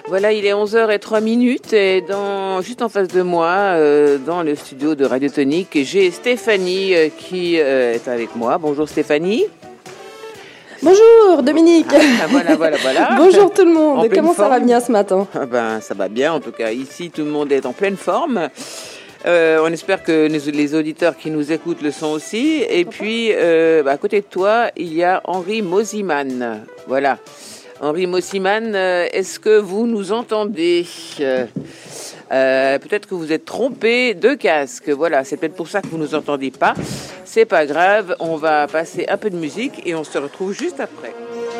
Voilà, il est 11h03 et juste en face de moi, dans le studio de Radio Tonique, j'ai Stéphanie qui est avec moi. Bonjour Stéphanie. Bonjour Dominique. Voilà. Bonjour tout le monde. Comment ça va bien ce matin? Ça va bien en tout cas. Ici, tout le monde est en pleine forme. On espère que les auditeurs qui nous écoutent le sont aussi. Et puis, à côté de toi, il y a Henri Mosiman. Voilà. Henri Mosiman, est-ce que vous nous entendez? Peut-être que vous êtes trompé de casque. Voilà, c'est peut-être pour ça que vous ne nous entendez pas. C'est pas grave, on va passer un peu de musique et on se retrouve juste après.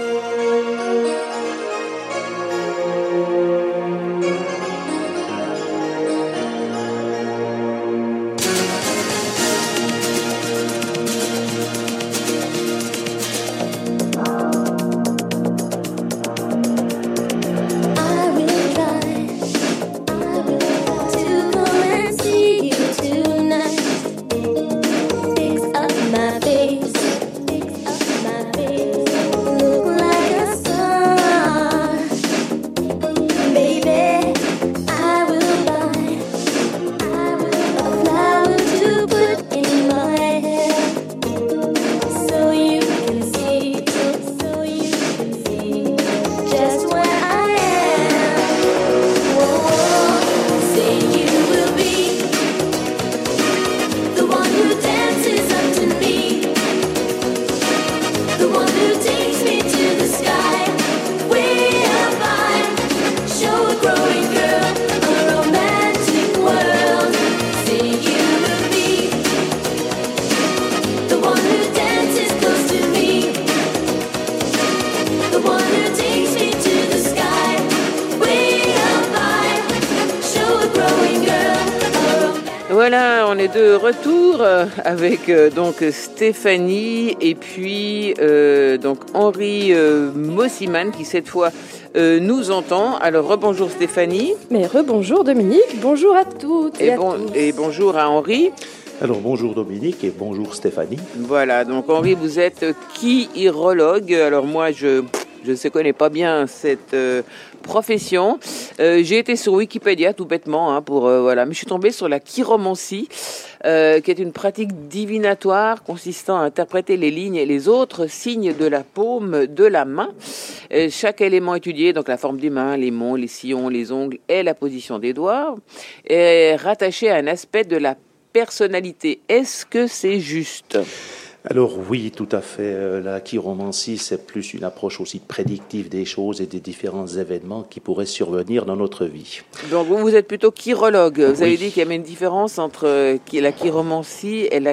Voilà, on est de retour avec donc Stéphanie et puis donc Henri Mosiman qui cette fois nous entend. Alors rebonjour Stéphanie. Mais rebonjour Dominique, bonjour à toutes et à tous. Et bonjour à Henri. Alors bonjour Dominique et bonjour Stéphanie. Voilà, donc Henri, vous êtes chirologue. Alors moi je ne connais pas bien cette profession. J'ai été sur Wikipédia tout bêtement mais je suis tombée sur la chiromancie, qui est une pratique divinatoire consistant à interpréter les lignes et les autres signes de la paume de la main. Chaque élément étudié, donc la forme des mains, les monts, les sillons, les ongles et la position des doigts, est rattaché à un aspect de la personnalité. Est-ce que c'est juste ? Alors oui, tout à fait. La chiromancie, c'est plus une approche aussi prédictive des choses et des différents événements qui pourraient survenir dans notre vie. Donc vous êtes plutôt chirologue. Vous avez dit qu'il y avait une différence entre la chiromancie et la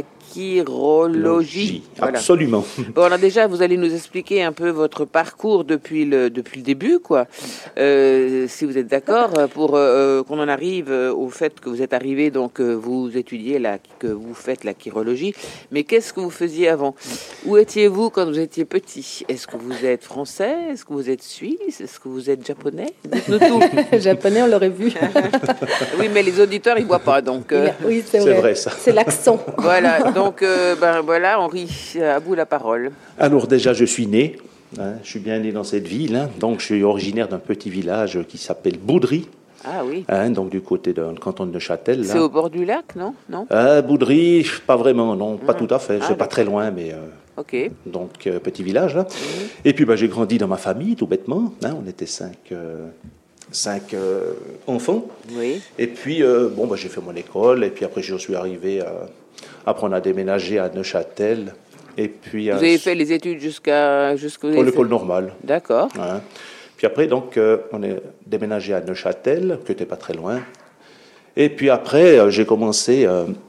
chirologie. Voilà. Absolument. Bon, alors déjà, vous allez nous expliquer un peu votre parcours depuis le début, quoi. Si vous êtes d'accord, pour qu'on en arrive au fait que vous êtes arrivé, donc vous étudiez que vous faites la chirologie. Mais qu'est-ce que vous faisiez avant? Où étiez-vous quand vous étiez petit? Est-ce que vous êtes français? Est-ce que vous êtes suisse? Est-ce que vous êtes japonais? Dites-nous tout. Japonais, on l'aurait vu. Oui, mais les auditeurs, ils voient pas, donc. Oui, c'est vrai ça. C'est l'accent. Voilà. Donc, Henri, à vous la parole. Alors déjà, je suis né, je suis bien né dans cette ville, donc je suis originaire d'un petit village qui s'appelle Boudry. Ah oui. Donc du côté du canton de Neuchâtel. C'est au bord du lac, non? Boudry, pas vraiment, non, pas tout à fait. C'est pas très loin, mais... Ok. Donc, petit village, là. Et puis, j'ai grandi dans ma famille, tout bêtement. On était cinq enfants. Oui. Et puis, j'ai fait mon école. Et puis après, je suis arrivé après, on a déménagé à Neuchâtel. Et puis, vous avez fait les études jusqu'à l'école normale. D'accord. Puis après, donc, on est déménagé à Neuchâtel, qui n'était pas très loin. Et puis après, j'ai commencé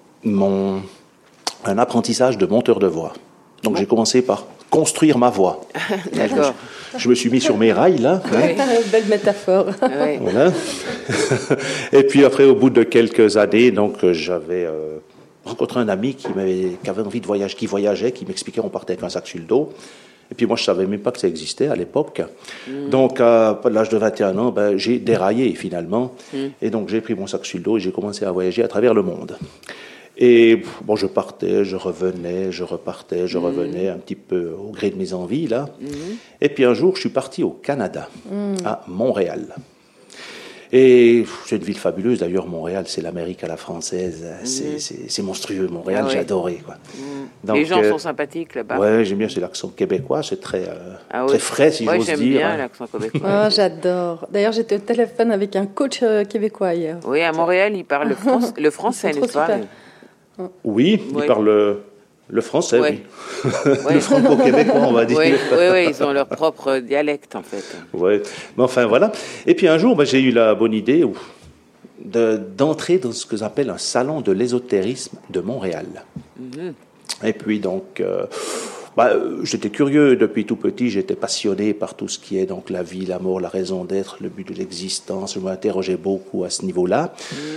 un apprentissage de monteur de voix. Donc, j'ai commencé par construire ma voix. D'accord. Je me suis mis sur mes rails, là. Belle métaphore. Ouais. Voilà. Et puis après, au bout de quelques années, donc, j'avais rencontré un ami qui avait envie de voyager, qui voyageait, qui m'expliquait qu'on partait avec un sac sur le dos. Et puis moi, je ne savais même pas que ça existait à l'époque. Donc, à l'âge de 21 ans, j'ai déraillé finalement. Et donc, j'ai pris mon sac sur le dos et j'ai commencé à voyager à travers le monde. Et bon, je partais, je revenais, je repartais, je revenais un petit peu au gré de mes envies, là. Et puis un jour, je suis parti au Canada, à Montréal. Et c'est une ville fabuleuse. D'ailleurs, Montréal, c'est l'Amérique à la française. C'est monstrueux, Montréal, j'ai adoré. Quoi. Donc, les gens sont sympathiques là-bas. Oui, j'aime bien, c'est l'accent québécois, c'est très frais, si j'ose dire. J'aime bien l'accent québécois. J'adore. D'ailleurs, j'étais au téléphone avec un coach québécois hier. Oui, à Montréal, il parle le français, n'est-ce pas? Oui, il parle le français, oui. Le franco-québécois, on va dire. Oui, ils ont leur propre dialecte, en fait. Oui, mais enfin, voilà. Et puis un jour, j'ai eu la bonne idée d'entrer dans ce que j'appelle un salon de l'ésotérisme de Montréal. Et puis donc, j'étais curieux depuis tout petit, j'étais passionné par tout ce qui est donc la vie, la mort, la raison d'être, le but de l'existence. Je m'interrogeais beaucoup à ce niveau-là.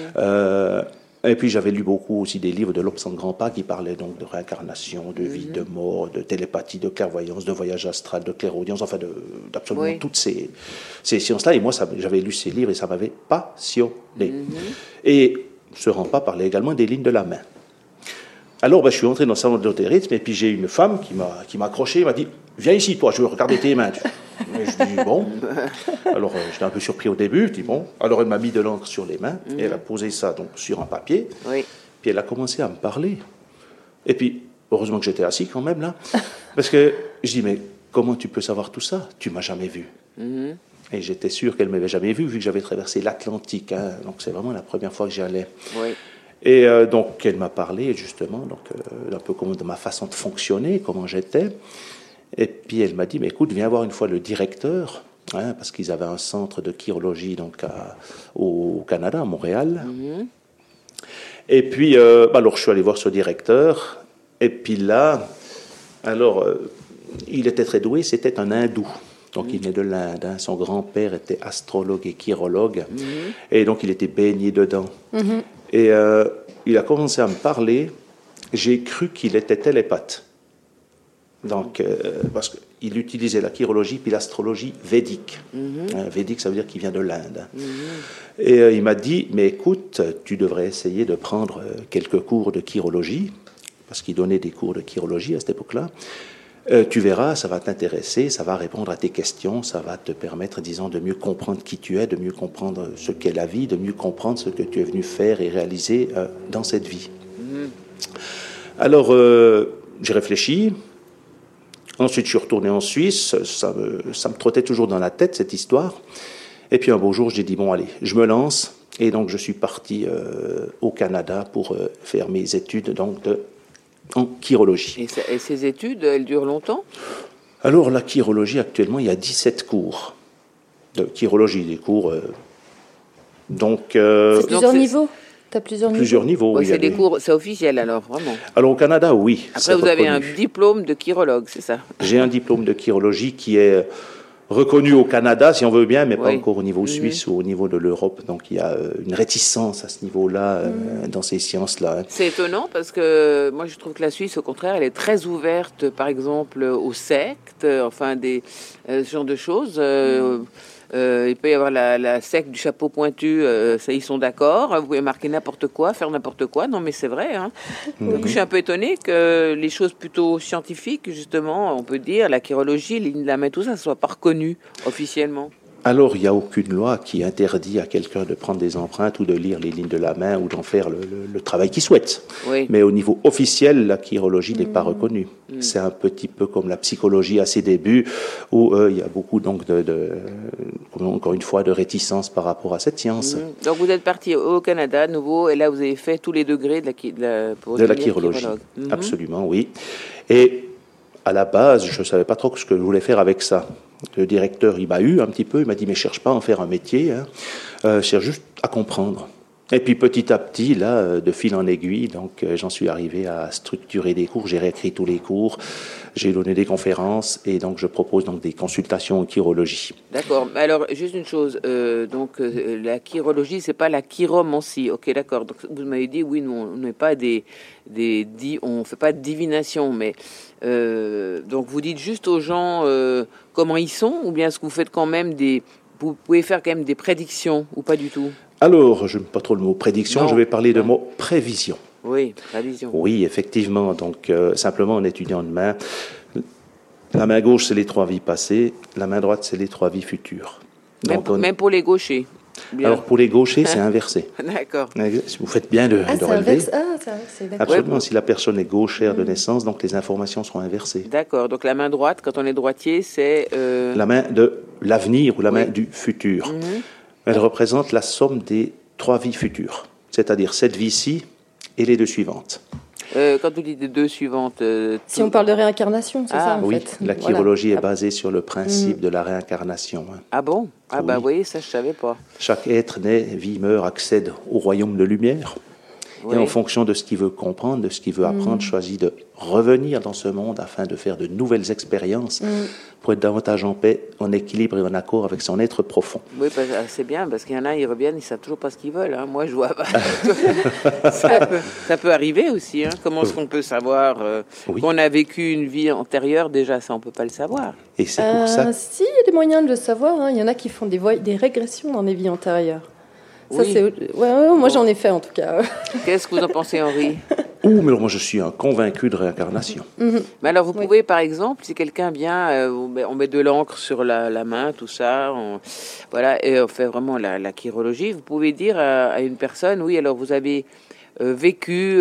Et puis j'avais lu beaucoup aussi des livres de Lobsang Grandpa qui parlaient donc de réincarnation, de vie, de mort, de télépathie, de clairvoyance, de voyage astral, de clairaudience, enfin d'absolument toutes ces sciences-là. Et moi, j'avais lu ces livres et ça m'avait passionné. Et ce Grandpa parlait également des lignes de la main. Alors, je suis entré dans le salon de l'ésotérisme et puis j'ai une femme qui m'a accroché, m'a dit « Viens ici, toi, je veux regarder tes mains. » Et je dis « Bon. » Alors, j'étais un peu surpris au début. Je dis « Bon. » Alors, elle m'a mis de l'encre sur les mains et elle a posé ça donc sur un papier. Puis elle a commencé à me parler. Et puis, heureusement que j'étais assis quand même là. Parce que je dis « Mais comment tu peux savoir tout ça? Tu m'as jamais vu. » Et j'étais sûr qu'elle ne m'avait jamais vu que j'avais traversé l'Atlantique. Hein. Donc, c'est vraiment la première fois que j'y allais. Et donc, elle m'a parlé justement un peu de ma façon de fonctionner, comment j'étais. Et puis, elle m'a dit, mais écoute, viens voir une fois le directeur, hein, parce qu'ils avaient un centre de chirurgie donc, au Canada, à Montréal. Et puis, alors, je suis allé voir ce directeur. Et puis là, alors, il était très doué, c'était un hindou. Donc, il venait de l'Inde. Hein. Son grand-père était astrologue et chirologue. Et donc, il était baigné dedans. Et il a commencé à me parler. J'ai cru qu'il était télépathe. Donc, parce qu'il utilisait la chirologie puis l'astrologie védique. Védique, ça veut dire qu'il vient de l'Inde. Et il m'a dit, mais écoute, tu devrais essayer de prendre quelques cours de chirologie, parce qu'il donnait des cours de chirologie à cette époque-là. Tu verras, ça va t'intéresser, ça va répondre à tes questions, ça va te permettre, disons, de mieux comprendre qui tu es, de mieux comprendre ce qu'est la vie, de mieux comprendre ce que tu es venu faire et réaliser dans cette vie. Alors, j'ai réfléchi. Ensuite, je suis retourné en Suisse. Ça me trottait toujours dans la tête, cette histoire. Et puis, un beau jour, j'ai dit, bon, allez, je me lance. Et donc, je suis parti au Canada pour faire mes études donc, en chirologie. Et ces études, elles durent longtemps? Alors, la chirologie, actuellement, il y a 17 cours de chirologie, des cours... c'est plusieurs niveaux? Tu as plusieurs niveaux? Oui, c'est des cours, c'est officiel alors, vraiment? Alors, au Canada, oui. Après, vous avez un diplôme de chirologue, c'est ça? J'ai un diplôme de chirologie qui est reconnu au Canada, si on veut bien, mais pas encore au niveau suisse ou au niveau de l'Europe. Donc, il y a une réticence à ce niveau-là, dans ces sciences-là. C'est étonnant parce que moi, je trouve que la Suisse, au contraire, elle est très ouverte, par exemple, aux sectes, enfin, ce genre de choses. Il peut y avoir la secte du chapeau pointu, ça, ils sont d'accord. Vous pouvez marquer n'importe quoi, faire n'importe quoi. Non, mais c'est vrai. Hein. Donc, je suis un peu étonnée que les choses plutôt scientifiques, justement, on peut dire, la chirologie, les lignes de la main, tout ça, ne soit pas reconnu officiellement. Alors, il n'y a aucune loi qui interdit à quelqu'un de prendre des empreintes ou de lire les lignes de la main ou d'en faire le travail qu'il souhaite. Mais au niveau officiel, la chirologie n'est pas reconnue. C'est un petit peu comme la psychologie à ses débuts, où il y a beaucoup, donc, encore une fois, de réticence par rapport à cette science. Donc, vous êtes parti au Canada, à nouveau, et là, vous avez fait tous les degrés de la chirologie. Absolument, oui. Et à la base, je ne savais pas trop ce que je voulais faire avec ça. Le directeur, il m'a eu un petit peu, il m'a dit, mais cherche pas à en faire un métier, hein. Cherche juste à comprendre. Et puis petit à petit, là, de fil en aiguille, donc j'en suis arrivé à structurer des cours, j'ai réécrit tous les cours, j'ai donné des conférences et donc je propose donc des consultations en chirologie. D'accord. Alors juste une chose, la chirologie, c'est pas la chiromancie. Ok, d'accord. Donc vous m'avez dit, oui, nous, on n'est pas on fait pas de divination, mais donc vous dites juste aux gens comment ils sont, ou bien est-ce que vous faites quand même vous pouvez faire quand même des prédictions ou pas du tout? Alors, je n'aime pas trop le mot prédiction, je vais parler de mot prévision. Oui, prévision. Oui, effectivement. Donc, simplement en étudiant une main, la main gauche, c'est les 3 vies passées, la main droite, c'est les 3 vies futures. Donc, même pour les gauchers? Bien. Alors, pour les gauchers, c'est inversé. D'accord. Vous faites bien de c'est relever. inversé. Ah, c'est inversé, d'accord. Absolument, Ouais. si la personne est gauchère de naissance, donc les informations seront inversées. D'accord. Donc la main droite, quand on est droitier, c'est... La main de l'avenir ou la main Oui. du futur. Mhm. Elle représente la somme des 3 vies futures, c'est-à-dire cette vie-ci et les 2 suivantes. Quand vous dites les 2 suivantes... Si on parle de réincarnation, c'est ça, en Oui, fait. la Voilà. chirologie est basée sur le principe de la réincarnation. Ah bon? Ah Oui. bah vous voyez, ça je savais pas. Chaque être naît, vit, meurt, accède au royaume de lumière. Oui. Et en fonction de ce qu'il veut comprendre, de ce qu'il veut apprendre, choisit de revenir dans ce monde afin de faire de nouvelles expériences pour être davantage en paix, en équilibre et en accord avec son être profond. Oui, c'est bien, parce qu'il y en a, ils reviennent, ils savent toujours pas ce qu'ils veulent. Hein. Moi, je vois... ça peut arriver aussi. Hein. Comment est-ce qu'on peut savoir Oui. qu'on a vécu une vie antérieure? Déjà, ça, on peut pas le savoir. Et c'est pour ça Si, il y a des moyens de le savoir. Hein. Il y en a qui font des régressions dans les vies antérieures. Ça, Oui. moi, j'en ai fait, en tout cas. Qu'est-ce que vous en pensez, Henri? mais alors moi je suis un convaincu de réincarnation. Mais alors, vous pouvez, par exemple, si quelqu'un vient, on met de l'encre sur la main, tout ça, voilà, et on fait vraiment la chirologie. Vous pouvez dire à une personne, oui, alors vous avez vécu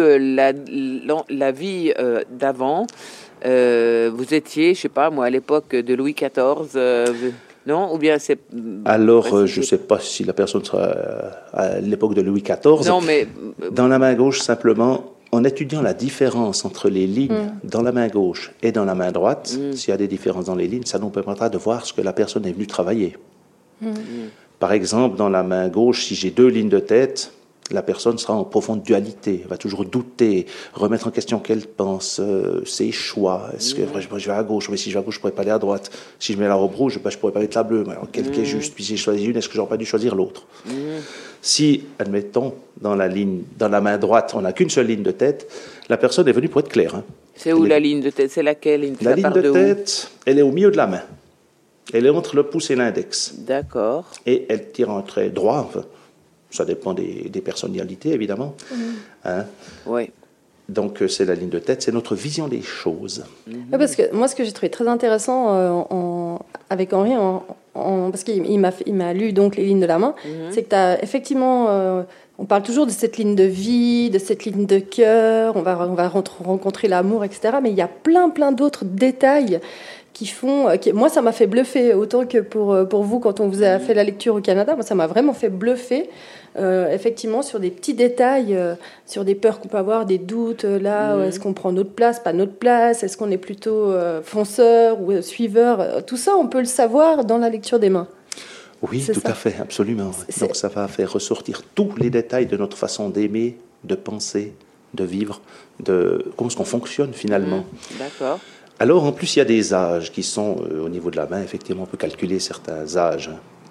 la vie d'avant. Vous étiez, je sais pas, moi, à l'époque de Louis XIV. Non? Ou bien c'est... Alors, je ne sais pas si la personne sera à l'époque de Louis XIV. Non, mais... Dans la main gauche, simplement, en étudiant la différence entre les lignes dans la main gauche et dans la main droite, s'il y a des différences dans les lignes, ça nous permettra de voir ce que la personne est venue travailler. Par exemple, dans la main gauche, si j'ai 2 lignes de tête, la personne sera en profonde dualité, elle va toujours douter, remettre en question qu'elle pense, ses choix. Est-ce que je vais à gauche, mais si je vais à gauche, je ne pourrais pas aller à droite. Si je mets la robe rouge, je ne pourrais pas mettre la bleue. Alors, quelle qui est juste? Puis si j'ai choisi une, est-ce que j'aurais pas dû choisir l'autre? Si, admettons, dans la main droite, on n'a qu'une seule ligne de tête, la personne est venue pour être claire. Hein. C'est où la ligne de tête? C'est laquelle? La ligne part de où? tête, elle est au milieu de la main. Elle est entre le pouce et l'index. D'accord. Et elle tire un trait droit. Enfin, ça dépend des personnalités, évidemment. Hein. Oui. Donc, c'est la ligne de tête, c'est notre vision des choses. Ouais, parce que moi, ce que j'ai trouvé très intéressant avec Henri, parce qu'il m'a lu donc les lignes de la main, c'est que tu as effectivement... on parle toujours de cette ligne de vie, de cette ligne de cœur, on va rencontrer l'amour, etc. Mais il y a plein d'autres détails qui font... moi, ça m'a fait bluffer, autant que pour vous, quand on vous a fait la lecture au Canada. Moi, ça m'a vraiment fait bluffer, effectivement, sur des petits détails, sur des peurs qu'on peut avoir, des doutes. Est-ce qu'on prend notre place, pas notre place? Est-ce qu'on est plutôt fonceur ou suiveur? Tout ça, on peut le savoir dans la lecture des mains. Oui, C'est tout ça. à fait, absolument. Donc, ça va faire ressortir tous les détails de notre façon d'aimer, de penser, de vivre, de comment est-ce qu'on fonctionne, finalement. D'accord. Alors, en plus, il y a des âges qui sont au niveau de la main. Effectivement, on peut calculer certains âges.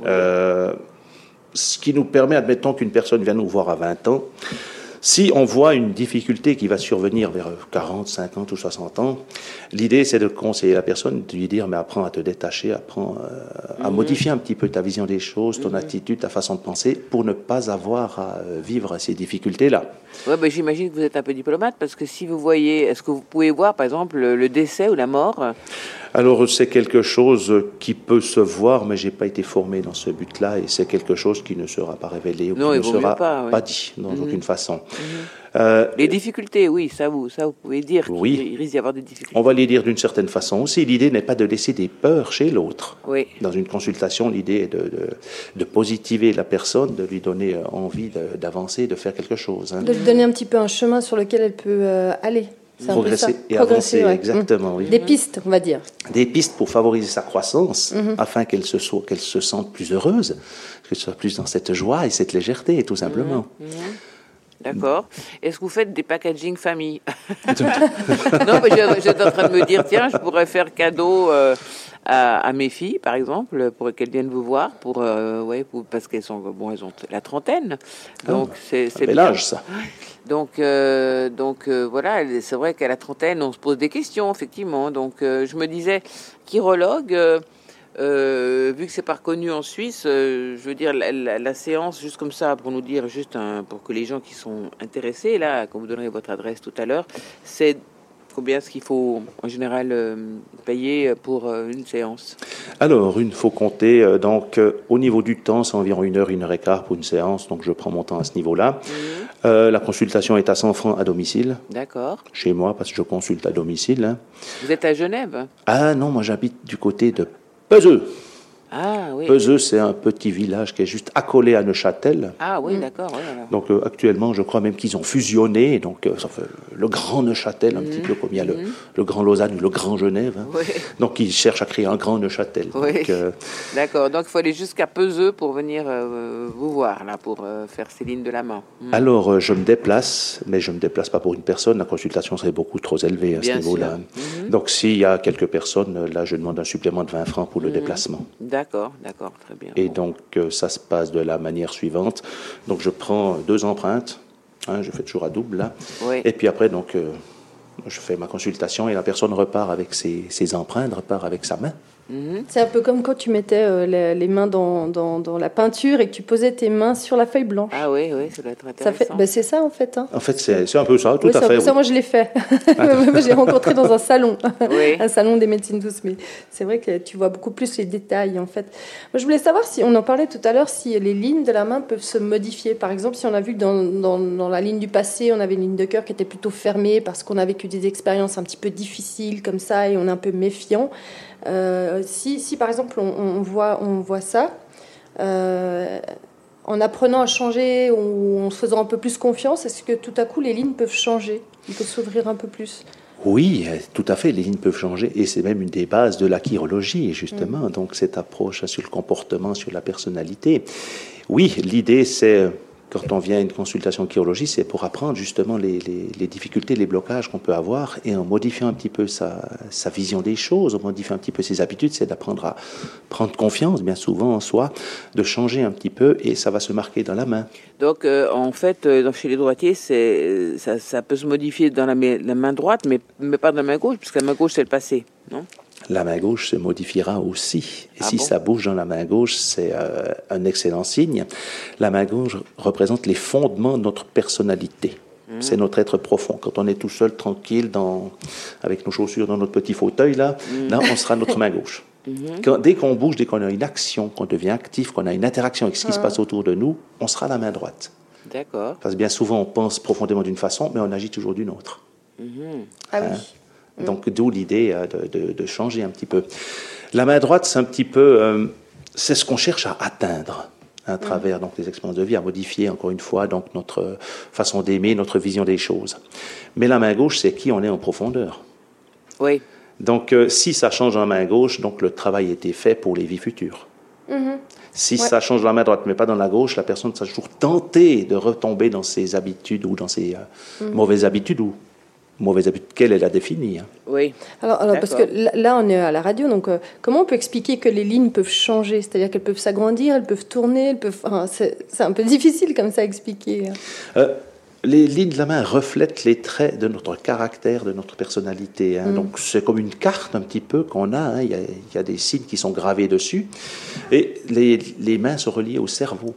Ce qui nous permet, admettons qu'une personne vient nous voir à 20 ans. Si on voit une difficulté qui va survenir vers 40, 50 ou 60 ans, l'idée, c'est de conseiller la personne, de lui dire, mais apprends à te détacher, apprends à modifier un petit peu ta vision des choses, ton attitude, ta façon de penser, pour ne pas avoir à vivre ces difficultés-là. Ouais, ben, j'imagine que vous êtes un peu diplomate, parce que si vous voyez, est-ce que vous pouvez voir, par exemple, le décès ou la mort? Alors, c'est quelque chose qui peut se voir, mais je n'ai pas été formé dans ce but-là, et c'est quelque chose qui ne sera pas révélé ou Non, qui il ne vaut mieux sera pas, dit dans aucune façon. Les difficultés, oui, ça vous pouvez dire Oui. qu'il risque d'y avoir des difficultés. On va les dire d'une certaine façon aussi. L'idée n'est pas de laisser des peurs chez l'autre. Oui. Dans une consultation, l'idée est de positiver la personne, de lui donner envie d'avancer, de faire quelque chose. Hein. De lui donner un petit peu un chemin sur lequel elle peut aller. C'est un peu ça. Progresser et avancer, ouais. exactement. Oui. Des pistes, on va dire. Des pistes pour favoriser sa croissance, afin qu'elle se sente plus heureuse, qu'elle soit plus dans cette joie et cette légèreté, tout simplement. D'accord. Est-ce que vous faites des packaging famille? Non, mais j'étais en train de me dire, tiens, je pourrais faire cadeau à mes filles, par exemple, pour qu'elles viennent vous voir, parce qu'elles ont la trentaine. Donc, c'est bel bien. âge, ça. Donc voilà, c'est vrai qu'à la trentaine, on se pose des questions, effectivement. Donc, je me disais, chirologue, vu que c'est pas reconnu en Suisse, je veux dire, la séance, juste comme ça, pour nous dire, pour que les gens qui sont intéressés, là, quand vous donnerez votre adresse tout à l'heure, c'est Combien est-ce qu'il faut en général payer pour une séance? Alors, il faut compter, au niveau du temps, c'est environ 1 heure et quart pour une séance, donc je prends mon temps à ce niveau-là. La consultation est à 100 francs à domicile. D'accord. Chez moi, parce que je consulte à domicile. Hein. Vous êtes à Genève? Ah non, moi j'habite du côté de Peseux. Ah oui. Peseux, c'est un petit village qui est juste accolé à Neuchâtel. Ah oui, d'accord. Oui, voilà. Donc actuellement, je crois même qu'ils ont fusionné. Donc ça fait le Grand Neuchâtel, un petit peu comme il y a le Grand Lausanne ou le Grand Genève. Hein. Oui. Donc ils cherchent à créer un Grand Neuchâtel. Oui. Donc, d'accord. Donc il faut aller jusqu'à Peseux pour venir vous voir, là, pour faire ces lignes de la main. Alors je me déplace, mais je ne me déplace pas pour une personne. La consultation serait beaucoup trop élevée à ce niveau-là. Donc s'il y a quelques personnes, là je demande un supplément de 20 francs pour le déplacement. D'accord, très bien. Et donc, ça se passe de la manière suivante. Donc, je prends 2 empreintes. Hein, je fais toujours à double, là. Oui. Et puis après, donc, je fais ma consultation et la personne repart avec ses empreintes, repart avec sa main. C'est un peu comme quand tu mettais les mains dans la peinture et que tu posais tes mains sur la feuille blanche. Ah oui, ça doit être Ça intéressant. fait, c'est ça en fait. Hein. En fait, c'est un peu ça, tout Oui, à fait. Ça, moi, je l'ai fait. Moi, je l'ai rencontré dans un salon, Oui. un salon des médecines douces. Mais c'est vrai que tu vois beaucoup plus les détails, en fait. Moi, je voulais savoir si, on en parlait tout à l'heure, si les lignes de la main peuvent se modifier. Par exemple, si on a vu que dans la ligne du passé, on avait une ligne de cœur qui était plutôt fermée parce qu'on a vécu des expériences un petit peu difficiles comme ça et on est un peu méfiant. Si par exemple on voit ça, en apprenant à changer ou en se faisant un peu plus confiance, est-ce que tout à coup les lignes peuvent changer, ils peuvent s'ouvrir un peu plus? Oui, tout à fait, les lignes peuvent changer et c'est même une des bases de la chirologie, justement. Donc cette approche sur le comportement, sur la personnalité. Oui, l'idée c'est... Quand on vient à une consultation chirologie, c'est pour apprendre justement les difficultés, les blocages qu'on peut avoir et en modifiant un petit peu sa vision des choses, en modifiant un petit peu ses habitudes, c'est d'apprendre à prendre confiance bien souvent en soi, de changer un petit peu et ça va se marquer dans la main. Donc en fait, chez les droitiers, ça peut se modifier dans la main droite, mais pas dans la main gauche, puisque la main gauche c'est le passé, non? La main gauche se modifiera aussi. Et si bon? ça bouge dans la main gauche, c'est un excellent signe. La main gauche représente les fondements de notre personnalité. C'est notre être profond. Quand on est tout seul, tranquille, avec nos chaussures dans notre petit fauteuil, là on sera notre main gauche. Dès qu'on bouge, dès qu'on a une action, qu'on devient actif, qu'on a une interaction avec ce qui se passe autour de nous, on sera la main droite. D'accord. Parce que bien souvent, on pense profondément d'une façon, mais on agit toujours d'une autre. Ah oui. Donc, d'où l'idée de changer un petit peu. La main droite, c'est un petit peu... c'est ce qu'on cherche à atteindre à travers donc, les expériences de vie, à modifier, encore une fois, donc, notre façon d'aimer, notre vision des choses. Mais la main gauche, c'est qui on est en profondeur. Oui. Donc, si ça change dans la main gauche, donc le travail a été fait pour les vies futures. Si ça change dans la main droite, mais pas dans la gauche, la personne sera toujours tentée de retomber dans ses habitudes ou dans ses mauvaises habitudes ou mauvaise habitude qu'elle a définie. Hein. Oui. Alors parce que là, on est à la radio, donc comment on peut expliquer que les lignes peuvent changer? C'est-à-dire qu'elles peuvent s'agrandir, elles peuvent tourner, c'est un peu difficile comme ça à expliquer. Les lignes de la main reflètent les traits de notre caractère, de notre personnalité. Hein. Donc c'est comme une carte un petit peu qu'on a. Hein. Il y a des signes qui sont gravés dessus. Et les mains sont reliées au cerveau.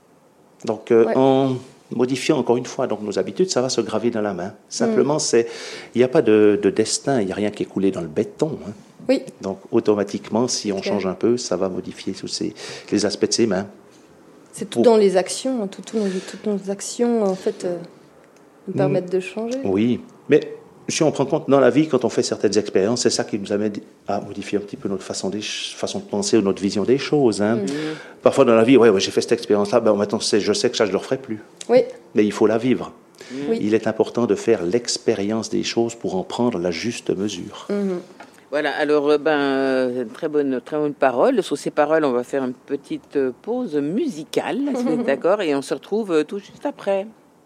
Donc en modifiant encore une fois donc, nos habitudes, ça va se graver dans la main. Simplement, il n'y a pas de destin, il n'y a rien qui est coulé dans le béton. Hein. Oui. Donc, automatiquement, si on change un peu, ça va modifier tous les aspects de ses mains. C'est tout dans les actions, toutes nos actions, en fait, nous permettent de changer. Oui, mais si on prend compte dans la vie, quand on fait certaines expériences, c'est ça qui nous amène à modifier un petit peu notre façon de penser ou notre vision des choses. Hein. Parfois dans la vie, j'ai fait cette expérience-là, maintenant je sais que ça, je ne le referai plus. Oui. Mais il faut la vivre. Oui. Il est important de faire l'expérience des choses pour en prendre la juste mesure. Voilà, alors très bonne parole. Sur ces paroles, on va faire une petite pause musicale, si vous êtes d'accord, et on se retrouve tout juste après.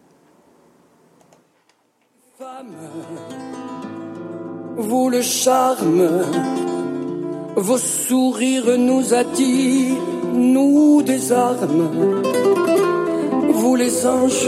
Femme, vous le charme, vos sourires nous attirent, nous des armes, vous les anges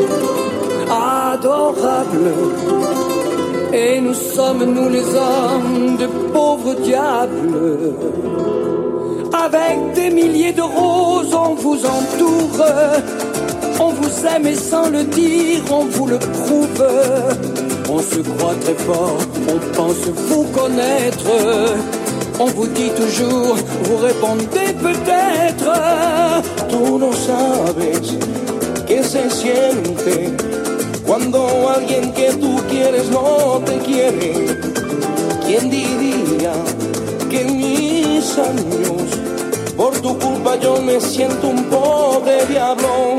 adorables, et nous sommes nous les hommes de pauvres diables. Avec des milliers de roses on vous entoure, on vous aime et sans le dire, on vous le prouve. On se croit très fort, On pense vous connaître, on vous dit toujours, vous répondez peut-être. Tú no sabes qué se siente cuando alguien que tú quieres no te quiere. ¿Quién diría que en mis años por tu culpa yo me siento un pobre diablo?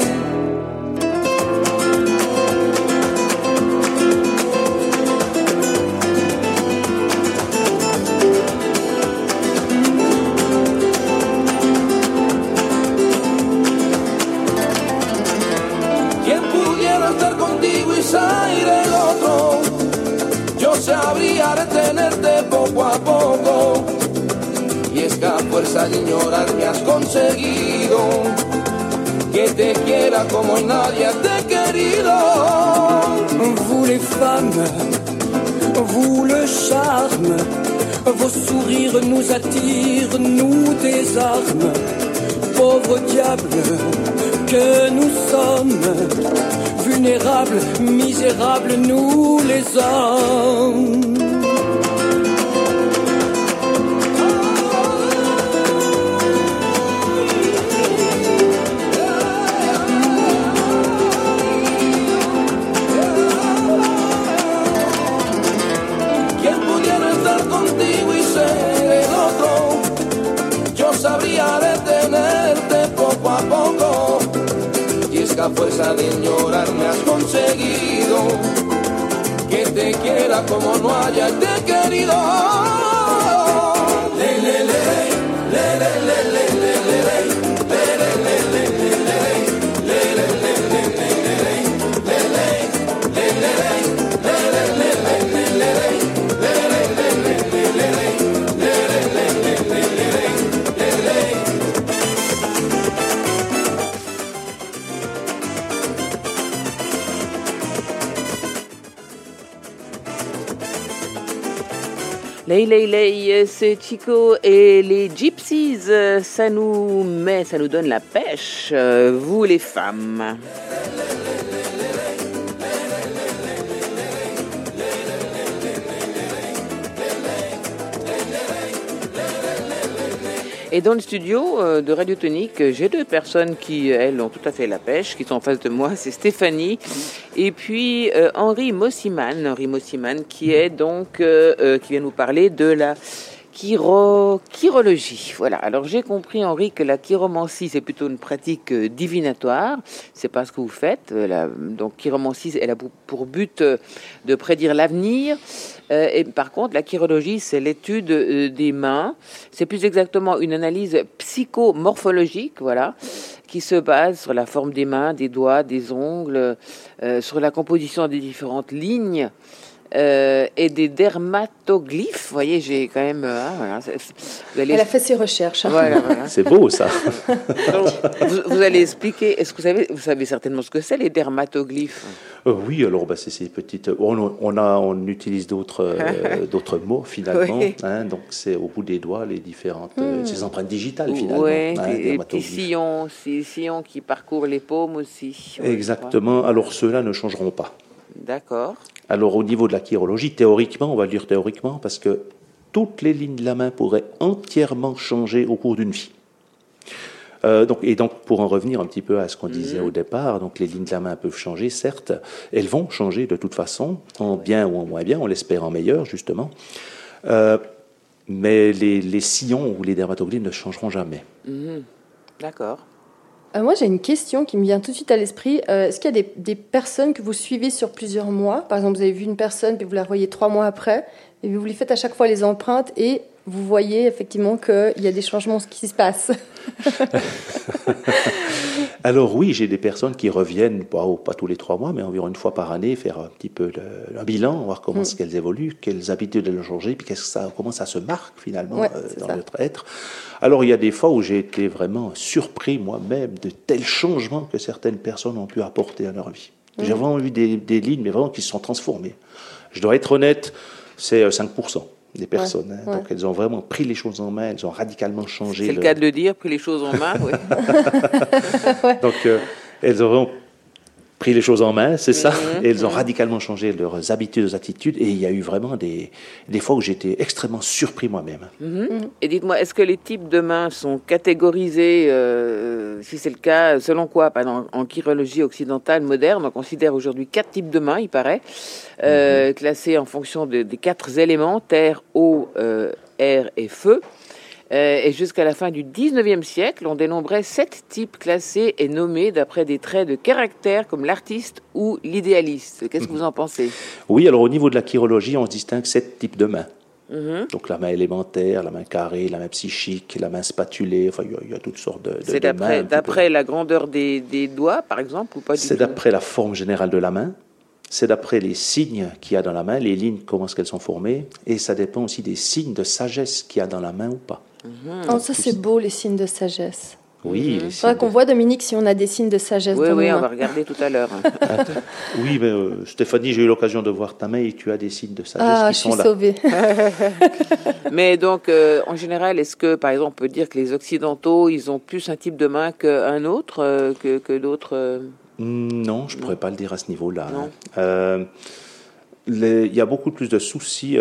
Salir el otro, yo sabría retenerte poco a poco. Y es que a fuerza de ignorar me has conseguido que te quiera como nadie te ha querido. Vous les femmes, vous le charme, vos sourires nous attirent, nous désarment. Pauvre diable que nous sommes, vulnérables, misérables, nous les hommes. Quien pudiera estar contigo y ser el otro, yo sabría detenerte poco a poco. Y es que a fuerza de ignorar me has conseguido que te quiera como no haya te querido. Le, le, le, le, le, le, le, le, le, Lay, lay, lay, c'est Chico et les Gypsies, ça nous donne la pêche, vous les femmes. Et dans le studio de Radio Tonique, j'ai deux personnes qui, elles, ont tout à fait la pêche, qui sont en face de moi. C'est Stéphanie et puis Henri Mossiman, qui est donc, qui vient nous parler de la chirologie. Voilà. Alors j'ai compris, Henri, que la chiromancie, c'est plutôt une pratique divinatoire. C'est pas ce que vous faites. Donc chiromancie, elle a pour but de prédire l'avenir. Et par contre, la chirologie, c'est l'étude des mains. C'est plus exactement une analyse psychomorphologique, voilà, qui se base sur la forme des mains, des doigts, des ongles, sur la composition des différentes lignes. Et des dermatoglyphes, vous voyez, j'ai quand même... voilà, Elle a fait ses recherches. Hein. Voilà. C'est beau, ça. Donc, vous allez expliquer, est-ce que vous savez certainement ce que c'est, les dermatoglyphes? Oui, alors c'est ces petites... On utilise d'autres mots, finalement. Oui. Hein, donc, c'est au bout des doigts, les différentes... ces empreintes digitales, finalement. Oui, hein, des petits sillons qui parcourent les paumes aussi. Exactement. Alors, ceux-là ne changeront pas. D'accord. Alors, au niveau de la chirologie, théoriquement, on va le dire théoriquement, parce que toutes les lignes de la main pourraient entièrement changer au cours d'une vie. Donc, pour en revenir un petit peu à ce qu'on disait au départ, donc les lignes de la main peuvent changer, certes, elles vont changer de toute façon, en bien ou en moins bien, on l'espère en meilleur, justement. Mais les sillons ou les dermatoglyphes ne changeront jamais. D'accord. Moi, j'ai une question qui me vient tout de suite à l'esprit. Est-ce qu'il y a des personnes que vous suivez sur plusieurs mois? Par exemple, vous avez vu une personne, puis vous la revoyez 3 mois après, et vous lui faites à chaque fois les empreintes, et vous voyez effectivement qu'il y a des changements qui se passent. Alors oui, j'ai des personnes qui reviennent, pas tous les 3 mois, mais environ une fois par année, faire un petit peu un bilan, voir comment est-ce qu'elles évoluent, quelles habitudes elles ont changé, puis comment ça se marque finalement dans notre être. Alors il y a des fois où j'ai été vraiment surpris moi-même de tels changements que certaines personnes ont pu apporter à leur vie. J'ai vraiment vu des lignes, mais vraiment qui se sont transformées. Je dois être honnête, c'est 5%. Des personnes. Donc, elles ont vraiment pris les choses en main, elles ont radicalement changé. C'est le cas de le dire, pris les choses en main, oui. Donc, elles ont vraiment pris les choses en main, c'est ça. Et elles ont radicalement changé leurs habitudes, leurs attitudes. Et il y a eu vraiment des fois où j'étais extrêmement surpris moi-même. Et dites-moi, est-ce que les types de mains sont catégorisés, si c'est le cas, selon quoi? En chirurgie occidentale moderne, on considère aujourd'hui 4 types de mains, il paraît, classés en fonction des 4 éléments, terre, eau, air et feu. Et jusqu'à la fin du 19e siècle, on dénombrait 7 types classés et nommés d'après des traits de caractère comme l'artiste ou l'idéaliste. Qu'est-ce que vous en pensez? Oui, alors au niveau de la chirurgie, on distingue 7 types de mains. Donc la main élémentaire, la main carrée, la main psychique, la main spatulée, enfin il y a toutes sortes de C'est mains. d'après la grandeur des doigts, par exemple, ou pas du tout? C'est d'après la forme générale de la main, c'est d'après les signes qu'il y a dans la main, les lignes, comment est-ce qu'elles sont formées, et ça dépend aussi des signes de sagesse qu'il y a dans la main ou pas. Oh, ça c'est beau, les signes de sagesse. Oui, Il faudra qu'on voit, Dominique, si on a des signes de sagesse dans nos Oui, mains. on va regarder tout à l'heure. Oui, mais Stéphanie, j'ai eu l'occasion de voir ta main et tu as des signes de sagesse qui sont là. Ah, je suis sauvée. Mais donc, en général, est-ce que, par exemple, on peut dire que les Occidentaux, ils ont plus un type de main qu'un autre, que d'autres Non, je ne pourrais pas le dire à ce niveau-là. Non. Il y a beaucoup plus de soucis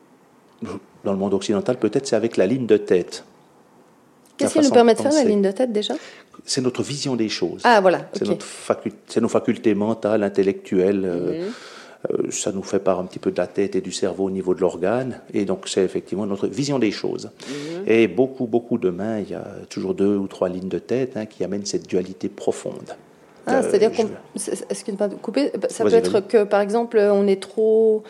dans le monde occidental, peut-être c'est avec la ligne de tête. Qu'est-ce qui nous permet de faire la ligne de tête déjà? C'est notre vision des choses. Ah voilà, c'est nos facultés mentales, intellectuelles. Ça nous fait part un petit peu de la tête et du cerveau au niveau de l'organe. Et donc c'est effectivement notre vision des choses. Et beaucoup de mains, il y a toujours 2 ou 3 lignes de tête qui amènent cette dualité profonde. C'est-à-dire excusez-moi de couper, ça peut être que, par exemple, on est trop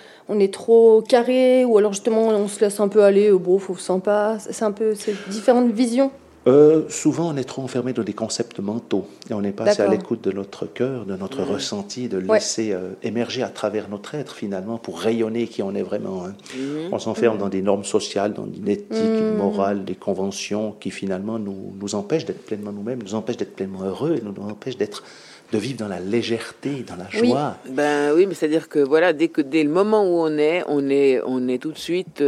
carré, ou alors justement, on se laisse un peu aller, on se sent pas, c'est différentes visions. Souvent, on est trop enfermé dans des concepts mentaux, et on n'est pas assez à l'écoute de notre cœur, de notre ressenti, de le laisser émerger à travers notre être, finalement, pour rayonner qui on est vraiment. On s'enferme dans des normes sociales, dans une éthique, une morale, des conventions qui, finalement, nous empêchent d'être pleinement nous-mêmes, nous empêchent d'être pleinement heureux, et nous empêchent de vivre dans la légèreté, dans la joie. Oui, mais c'est-à-dire que voilà, dès le moment où on est tout de suite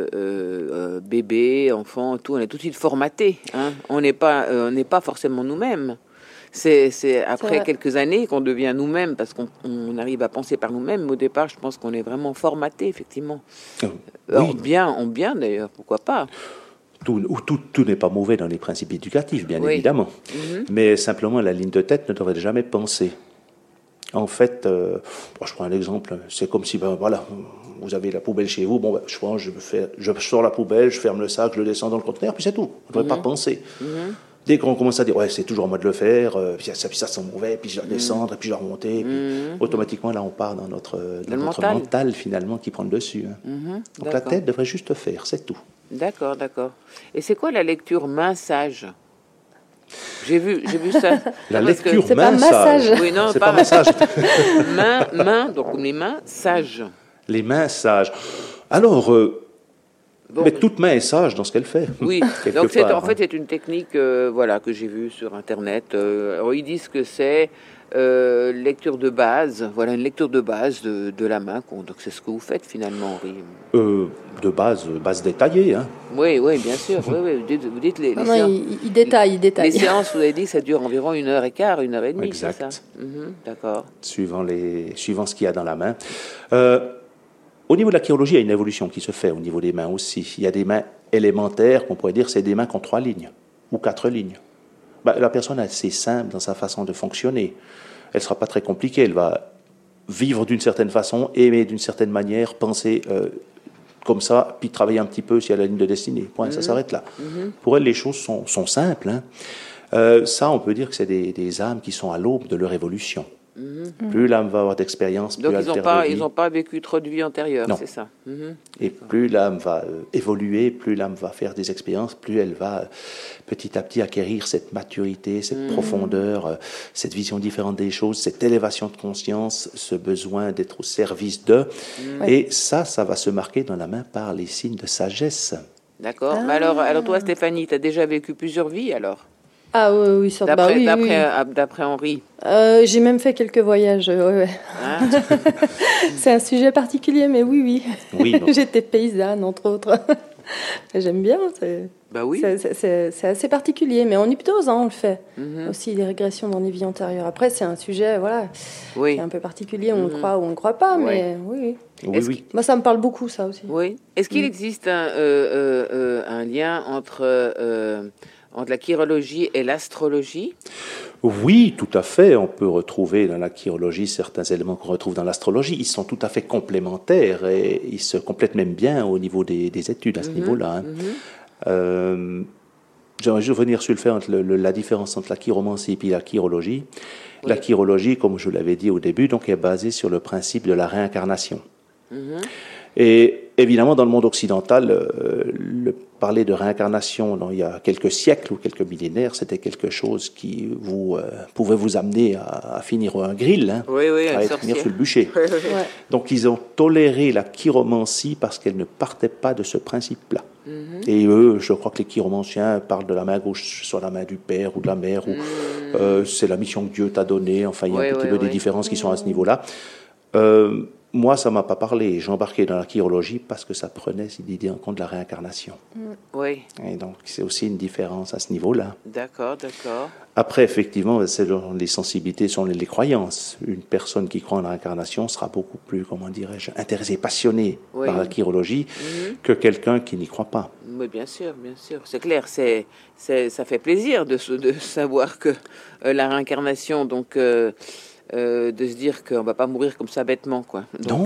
bébé, enfant, tout, on est tout de suite formaté. On n'est pas forcément nous-mêmes. C'est après quelques années qu'on devient nous-mêmes parce qu'on arrive à penser par nous-mêmes. Mais au départ, je pense qu'on est vraiment formaté, effectivement. En bien d'ailleurs, pourquoi pas. Tout n'est pas mauvais dans les principes éducatifs, bien évidemment. Mais simplement, la ligne de tête ne devrait jamais penser. En fait, je prends un exemple, c'est comme si, vous avez la poubelle chez vous, je sors la poubelle, je ferme le sac, je le descends dans le conteneur, puis c'est tout. On ne devrait pas penser. Dès qu'on commence à dire, c'est toujours à moi de le faire, puis ça sent mauvais, puis je dois descendre, puis je dois remonter, puis automatiquement, là, on part dans notre mental, finalement, qui prend le dessus. Donc la tête devrait juste faire, c'est tout. D'accord. Et c'est quoi la lecture main sage? J'ai vu ça. La lecture c'est pas massage. Oui, non, c'est pas massage. main, donc les mains sages. Les mains sages. Alors, mais toute main est sage dans ce qu'elle fait. Oui, donc en fait c'est une technique que j'ai vue sur Internet. Alors, ils disent que c'est lecture de base, une lecture de base de la main. Donc c'est ce que vous faites finalement, Henri. De base détaillée. Oui, bien sûr. Oui. Vous dites les séances. Il détaille. Les séances, vous avez dit que ça dure environ 1h15, 1h30. Exact. C'est ça. D'accord. Suivant ce qu'il y a dans la main. Au niveau de la chirurgie, il y a une évolution qui se fait au niveau des mains aussi. Il y a des mains élémentaires, qu'on pourrait dire, c'est des mains qui ont 3 lignes ou 4 lignes. La personne est assez simple dans sa façon de fonctionner. Elle ne sera pas très compliquée. Elle va vivre d'une certaine façon, aimer d'une certaine manière, penser comme ça, puis travailler un petit peu si elle a la ligne de destinée. Point, ça s'arrête là. Pour elle, les choses sont simples. Ça, on peut dire que c'est des âmes qui sont à l'aube de leur évolution. Plus l'âme va avoir d'expérience, plus elle Donc ils n'ont pas vécu trop de vie antérieure, c'est ça. Et plus l'âme va évoluer, plus l'âme va faire des expériences, plus elle va petit à petit acquérir cette maturité, cette profondeur, cette vision différente des choses, cette élévation de conscience, ce besoin d'être au service d'eux. Et ça va se marquer dans la main par les signes de sagesse. D'accord. Mais alors toi, Stéphanie, tu as déjà vécu plusieurs vies alors? Ah oui, d'après Henri. J'ai même fait quelques voyages. C'est un sujet particulier, mais oui. Oui, j'étais paysanne, entre autres. J'aime bien. Bah oui. C'est assez particulier, mais en hypnose, on le fait. Aussi, les régressions dans les vies antérieures. Après, c'est un sujet, qui est un peu particulier. On le croit ou on ne le croit pas, mais oui. Oui. Moi, ça me parle beaucoup, ça aussi. Oui. Est-ce qu'il existe un lien entre la chirologie et l'astrologie? Oui, tout à fait. On peut retrouver dans la chirologie certains éléments qu'on retrouve dans l'astrologie. Ils sont tout à fait complémentaires et ils se complètent même bien au niveau des études à ce niveau-là. J'aimerais juste revenir sur le fait entre la différence entre la chiromancie et la chirologie. Oui. La chirologie, comme je l'avais dit au début, donc est basée sur le principe de la réincarnation. Et évidemment, dans le monde occidental, parler de réincarnation il y a quelques siècles ou quelques millénaires, c'était quelque chose qui pouvait vous amener à finir un grill, à finir sur le bûcher. Donc, ils ont toléré la chiromancie parce qu'elle ne partait pas de ce principe-là. Et eux, je crois que les chiromanciens parlent de la main gauche, soit la main du père ou de la mère, ou c'est la mission que Dieu t'a donnée. Enfin, il y a un petit peu des différences qui sont à ce niveau-là. Moi, ça ne m'a pas parlé. J'ai embarqué dans la chirologie parce que ça prenait l'idée en compte de la réincarnation. Oui. Et donc, c'est aussi une différence à ce niveau-là. D'accord. Après, effectivement, les sensibilités sont les croyances. Une personne qui croit en la réincarnation sera beaucoup plus, intéressée, passionnée par la chirologie que quelqu'un qui n'y croit pas. Oui, bien sûr. C'est clair. Ça fait plaisir de savoir que la réincarnation, donc... de se dire qu'on ne va pas mourir comme ça bêtement, quoi. Donc,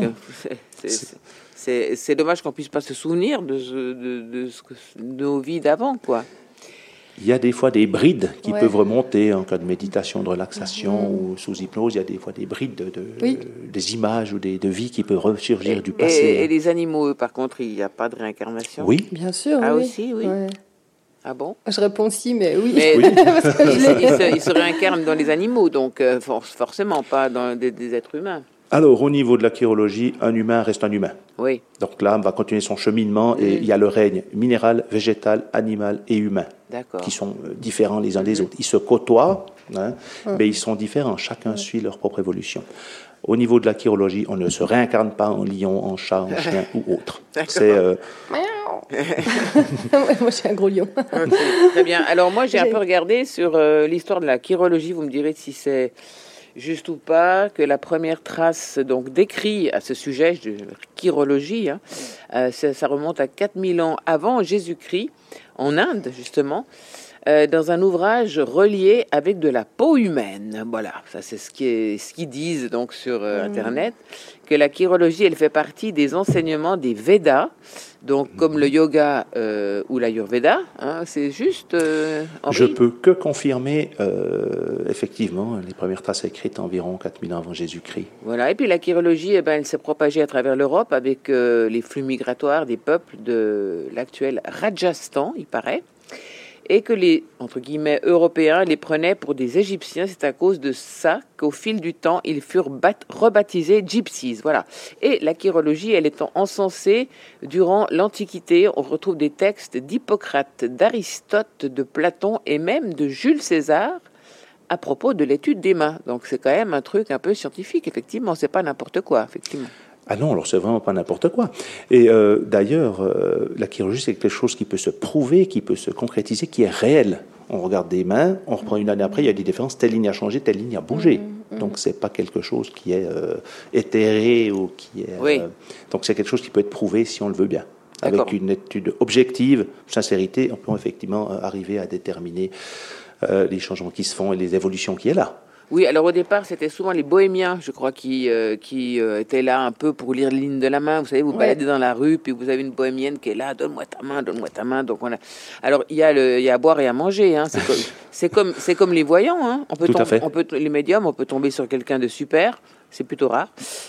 c'est dommage qu'on ne puisse pas se souvenir de nos vies d'avant, quoi. Il y a des fois des brides qui peuvent remonter en cas de méditation, de relaxation ou sous hypnose. Il y a des fois des brides des images ou de vie qui peuvent ressurgir du passé. Et les animaux, eux, par contre, il n'y a pas de réincarnation? Oui. Bien sûr. Ah aussi, oui. Ouais. Ah bon? Je réponds si, mais oui. Mais parce que il se réincarne dans les animaux, donc forcément pas dans des êtres humains. Alors, au niveau de la chirologie, un humain reste un humain. Oui. Donc l'âme va continuer son cheminement et il y a le règne minéral, végétal, animal et humain qui sont différents les uns des autres. Ils se côtoient, mais ils sont différents. Chacun suit leur propre évolution. Au niveau de la chirologie, on ne se réincarne pas en lion, en chat, en chien ou autre. C'est... Moi, je suis un gros lion. Okay, très bien. Alors moi, j'ai un peu regardé sur l'histoire de la chirologie. Vous me direz si c'est juste ou pas, que la première trace donc d'écrit à ce sujet de chirologie, ça remonte à 4000 ans avant Jésus-Christ, en Inde justement, dans un ouvrage relié avec de la peau humaine. Voilà, ça c'est ce qu'ils disent donc sur Internet, que la chirologie, elle fait partie des enseignements des Védas, donc comme le yoga ou l'Ayurveda, c'est juste... Henri? Je peux que confirmer, effectivement, les premières traces écrites environ 4000 ans avant Jésus-Christ. Voilà, et puis la chirologie, elle s'est propagée à travers l'Europe avec les flux migratoires des peuples de l'actuel Rajasthan, il paraît, et que les, entre guillemets, Européens les prenaient pour des Égyptiens. C'est à cause de ça qu'au fil du temps, ils furent rebaptisés gypsies. Voilà. Et la chirologie, elle étant encensée durant l'Antiquité, on retrouve des textes d'Hippocrate, d'Aristote, de Platon et même de Jules César à propos de l'étude des mains. Donc c'est quand même un truc un peu scientifique, effectivement. C'est pas n'importe quoi, effectivement. Ah non, alors c'est vraiment pas n'importe quoi. Et d'ailleurs, la chirurgie, c'est quelque chose qui peut se prouver, qui peut se concrétiser, qui est réel. On regarde des mains, on reprend une année après, il y a des différences, telle ligne a changé, telle ligne a bougé. Donc c'est pas quelque chose qui est éthéré ou qui est... Oui. Donc c'est quelque chose qui peut être prouvé si on le veut bien. Avec une étude objective, sincérité, on peut effectivement arriver à déterminer les changements qui se font et les évolutions qui est là. Oui, alors au départ, c'était souvent les bohémiens, je crois, qui étaient là un peu pour lire les lignes de la main. Vous savez, vous baladez dans la rue, puis vous avez une bohémienne qui est là, donne-moi ta main, donne-moi ta main. Donc alors il y a à boire et à manger. C'est comme les voyants. Les médiums, on peut tomber sur quelqu'un de super. C'est plutôt rare.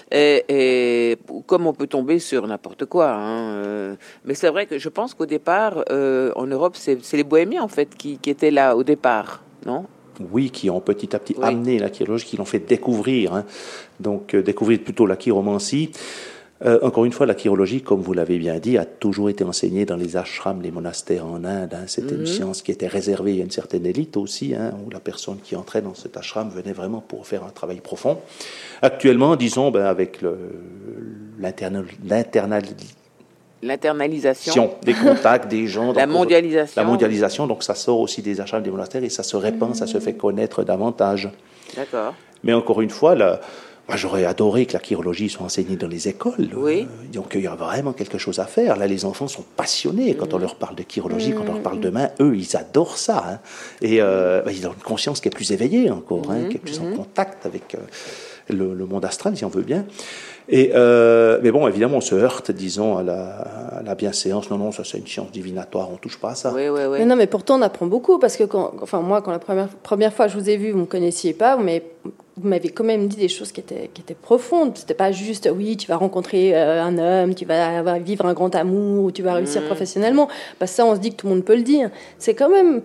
Et comme on peut tomber sur n'importe quoi. Mais c'est vrai que je pense qu'au départ, en Europe, c'est les bohémiens en fait qui étaient là au départ, non? Oui, qui ont petit à petit amené la chirurgie, qui l'ont fait découvrir. Donc, découvrir plutôt la chiromancie. Encore une fois, la chirologie, comme vous l'avez bien dit, a toujours été enseignée dans les ashrams, les monastères en Inde. C'était une science qui était réservée à une certaine élite aussi, où la personne qui entrait dans cet ashram venait vraiment pour faire un travail profond. Actuellement, disons, avec L'internalisation. Des contacts, des gens. La mondialisation. La mondialisation, donc ça sort aussi des archives des monastères et ça se répand, ça se fait connaître davantage. D'accord. Mais encore une fois, moi, j'aurais adoré que la chirurgie soit enseignée dans les écoles. Oui. Donc, il y a vraiment quelque chose à faire. Là, les enfants sont passionnés quand on leur parle de chirurgie, quand on leur parle de main. Eux, ils adorent ça. Hein. Et ils ont une conscience qui est plus éveillée encore, qui est plus en contact avec le monde astral, si on veut bien. Et, mais bon, évidemment, on se heurte, disons, à la bienséance. Non, ça, c'est une science divinatoire, on ne touche pas à ça. Oui. Mais non, mais pourtant, on apprend beaucoup, parce que quand la première fois que je vous ai vu, vous ne me connaissiez pas, mais vous m'avez quand même dit des choses qui étaient profondes. C'était pas juste, oui, tu vas rencontrer un homme, tu vas vivre un grand amour, ou tu vas réussir professionnellement. Parce que ça, on se dit que tout le monde peut le dire. C'est quand même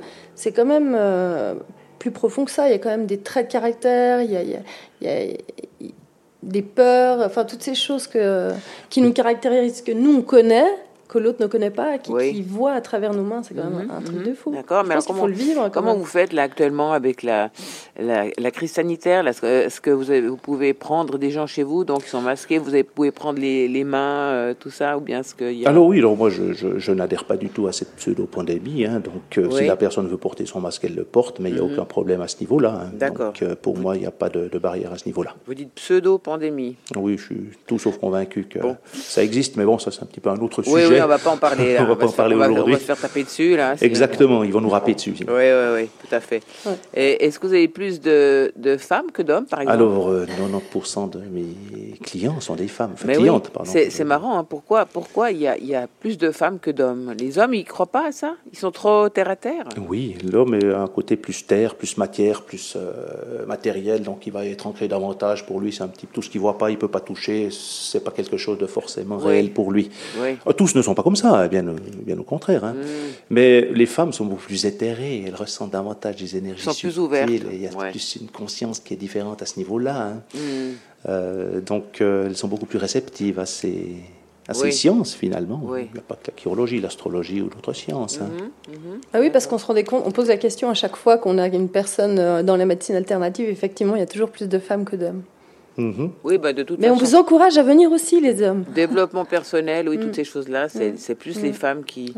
plus profond que ça. Il y a quand même des traits de caractère, il y a des peurs, enfin toutes ces choses qui nous caractérisent, que nous on connaît, que l'autre ne connaît pas, qui voit à travers nos mains. C'est quand même un truc de fou. D'accord, mais alors faut le vivre. Comment vous faites là actuellement avec la crise sanitaire là, est-ce que vous pouvez prendre des gens chez vous, donc ils sont masqués, vous pouvez prendre les mains, tout ça, ou bien est-ce qu'il y a... Alors oui, moi je n'adhère pas du tout à cette pseudo-pandémie. Donc si la personne veut porter son masque, elle le porte, mais il n'y a aucun problème à ce niveau-là. D'accord. Donc pour moi, il n'y a pas de barrière à ce niveau-là. Vous dites pseudo-pandémie. Oui, je suis tout sauf convaincu que ça existe, mais bon, ça c'est un petit peu un autre sujet. Oui, on va pas en parler. Là. On va pas en parler aujourd'hui. On va se faire taper dessus là. Exactement, ils vont nous râper dessus. Oui, tout à fait. Ouais. Et est-ce que vous avez plus de femmes que d'hommes, par exemple? Alors, 90% de mes clients sont des femmes. Enfin, mais clientes, oui, pardon. C'est marrant. Hein. Pourquoi il y a plus de femmes que d'hommes? Les hommes, ils croient pas à ça? Ils sont trop terre à terre? Oui, l'homme a un côté plus terre, plus matière, plus matériel, donc il va être ancré davantage. Pour lui, c'est un petit tout ce qu'il voit pas, il peut pas toucher. C'est pas quelque chose de forcément réel pour lui. Oui. Tous ne sont pas comme ça, bien au contraire. Hein. Mais les femmes sont beaucoup plus éthérées, elles ressentent davantage des énergies sont subtiles. Plus ouvertes. Il y a plus une conscience qui est différente à ce niveau-là. Hein. Donc elles sont beaucoup plus réceptives à ces sciences finalement. Oui. Il n'y a pas que la chirurgie, l'astrologie ou d'autres sciences. Hein. Ah oui, parce qu'on se rendait compte, on pose la question à chaque fois qu'on a une personne dans la médecine alternative, effectivement, il y a toujours plus de femmes que d'hommes. Oui, de toute Mais façon, on vous encourage à venir aussi, les hommes. Développement personnel, oui, toutes ces choses-là, c'est plus les femmes qui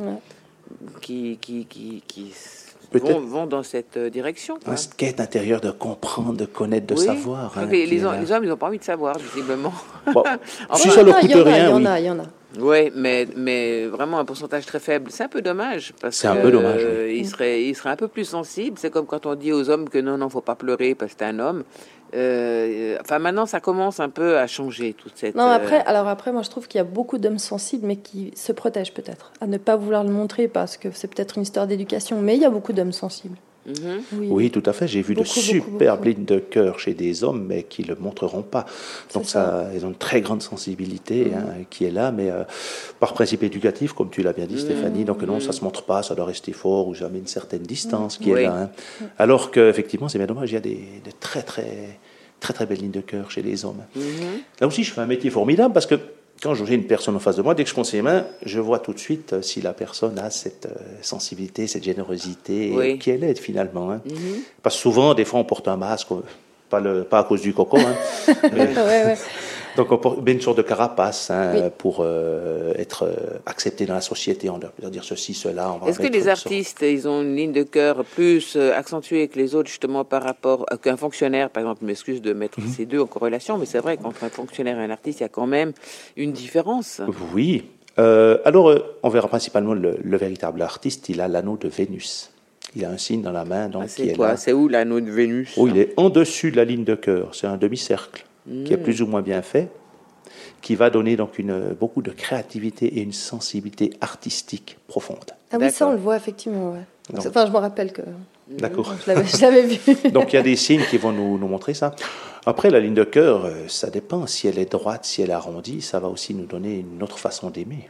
vont dans cette direction. Cette quête intérieure de comprendre, de connaître, de savoir. Hein, les hommes, ils n'ont pas envie de savoir, visiblement. Bon, si ça leur coûte rien, il y en a. Oui, mais vraiment un pourcentage très faible. C'est un peu dommage. C'est un peu dommage. Oui. Ils seraient un peu plus sensibles. C'est comme quand on dit aux hommes que non, faut pas pleurer parce que t'es un homme. Maintenant, ça commence un peu à changer toute cette. Non, après, moi, je trouve qu'il y a beaucoup d'hommes sensibles, mais qui se protègent peut-être, à ne pas vouloir le montrer parce que c'est peut-être une histoire d'éducation. Mais il y a beaucoup d'hommes sensibles. Oui, tout à fait. J'ai vu de superbes lignes de cœur chez des hommes, mais qui ne le montreront pas. Donc ils ont une très grande sensibilité qui est là, mais par principe éducatif, comme tu l'as bien dit, Stéphanie, donc non, ça ne se montre pas, ça doit rester fort ou jamais une certaine distance qui est là. Hein. Alors qu'effectivement, c'est bien dommage, il y a de très, très, très, très belles lignes de cœur chez les hommes. Là aussi, je fais un métier formidable parce que quand j'ai une personne en face de moi, dès que je prends ses mains, je vois tout de suite si la personne a cette sensibilité, cette générosité, qui elle est finalement. Hein. Parce que souvent, des fois, on porte un masque, pas à cause du coco, hein, mais, donc on porte une sorte de carapace pour être accepté dans la société. On doit dire ceci, cela. Est-ce que les artistes, ils ont une ligne de cœur plus accentuée que les autres, justement, par rapport qu'un fonctionnaire, par exemple, je m'excuse de mettre ces deux en corrélation, mais c'est vrai qu'entre un fonctionnaire et un artiste, il y a quand même une différence. Oui. Alors, on verra principalement le véritable artiste, il a l'anneau de Vénus. Il a un signe dans la main. Donc, c'est quoi? C'est où l'anneau de Vénus? Il est en dessus de la ligne de cœur. C'est un demi-cercle qui est plus ou moins bien fait, qui va donner donc beaucoup de créativité et une sensibilité artistique profonde. Ah oui, ça on le voit effectivement. Ouais. Enfin, je me rappelle que. D'accord. Je l'avais vu. Donc il y a des signes qui vont nous montrer ça. Après, la ligne de cœur, ça dépend. Si elle est droite, si elle est arrondie, ça va aussi nous donner une autre façon d'aimer.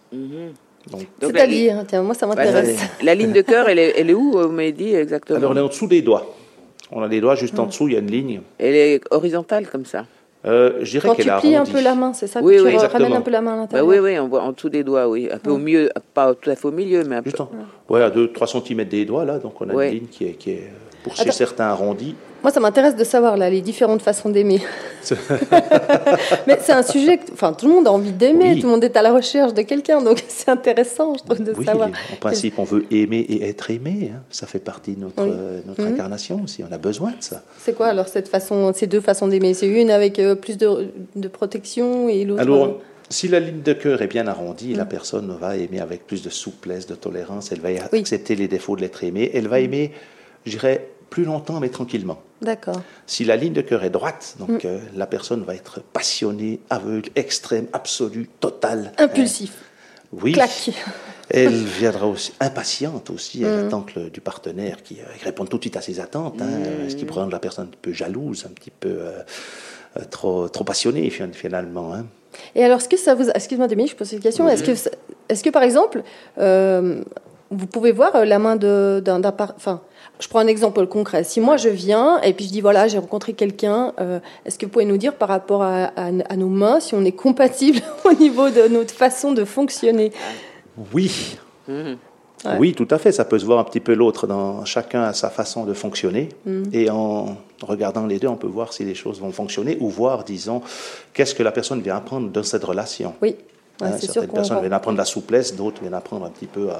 Donc, c'est-à-dire, tiens, moi ça m'intéresse. La ligne de cœur, elle est où, vous m'avez dit exactement? Alors, elle est en dessous des doigts. On a des doigts juste en dessous, il y a une ligne. Elle est horizontale comme ça? Je dirais qu'elle est arrondie. Quand tu plies un peu la main, c'est ça? Oui, tu ramènes un peu la main à l'intérieur. Oui, on voit en dessous des doigts, oui. Un peu au milieu, pas tout à fait au milieu, mais un peu. À 2-3 cm des doigts, là. Donc, on a une ligne qui est pour chez certains arrondie. Moi, ça m'intéresse de savoir là les différentes façons d'aimer. Mais c'est un sujet, enfin, tout le monde a envie d'aimer, Oui. tout le monde est à la recherche de quelqu'un, donc c'est intéressant, je trouve, de Oui, savoir. en principe, on veut aimer et être aimé. Hein. Ça fait partie de notre incarnation aussi. On a besoin de ça. C'est quoi alors ces deux façons d'aimer? C'est une avec plus de protection et l'autre. Alors, si la ligne de cœur est bien arrondie, la personne va aimer avec plus de souplesse, de tolérance. Elle va accepter les défauts de l'être aimé. Elle va aimer, je dirais, plus longtemps, mais tranquillement. D'accord. Si la ligne de cœur est droite, donc la personne va être passionnée, aveugle, extrême, absolue, totale. Impulsif. Oui. Clac. Elle viendra aussi impatiente aussi. Elle attend du partenaire qui réponde tout de suite à ses attentes. Ce qui pourrait rendre la personne un petit peu jalouse, un petit peu trop passionnée finalement. Hein. Et alors, est-ce que ça vous... Excuse-moi Dominique, je pose cette question. Est-ce que par exemple, vous pouvez voir la main d'un enfin, je prends un exemple concret. Si moi je viens et puis je dis voilà, j'ai rencontré quelqu'un, est-ce que vous pouvez nous dire par rapport à nos mains si on est compatible au niveau de notre façon de fonctionner? Oui. Ouais. Oui, tout à fait. Ça peut se voir un petit peu l'autre. Chacun a sa façon de fonctionner. Et en regardant les deux, on peut voir si les choses vont fonctionner ou voir, disons, qu'est-ce que la personne vient apprendre dans cette relation. Oui. Ouais, c'est sûr certaines personnes viennent apprendre la souplesse, d'autres viennent apprendre un petit peu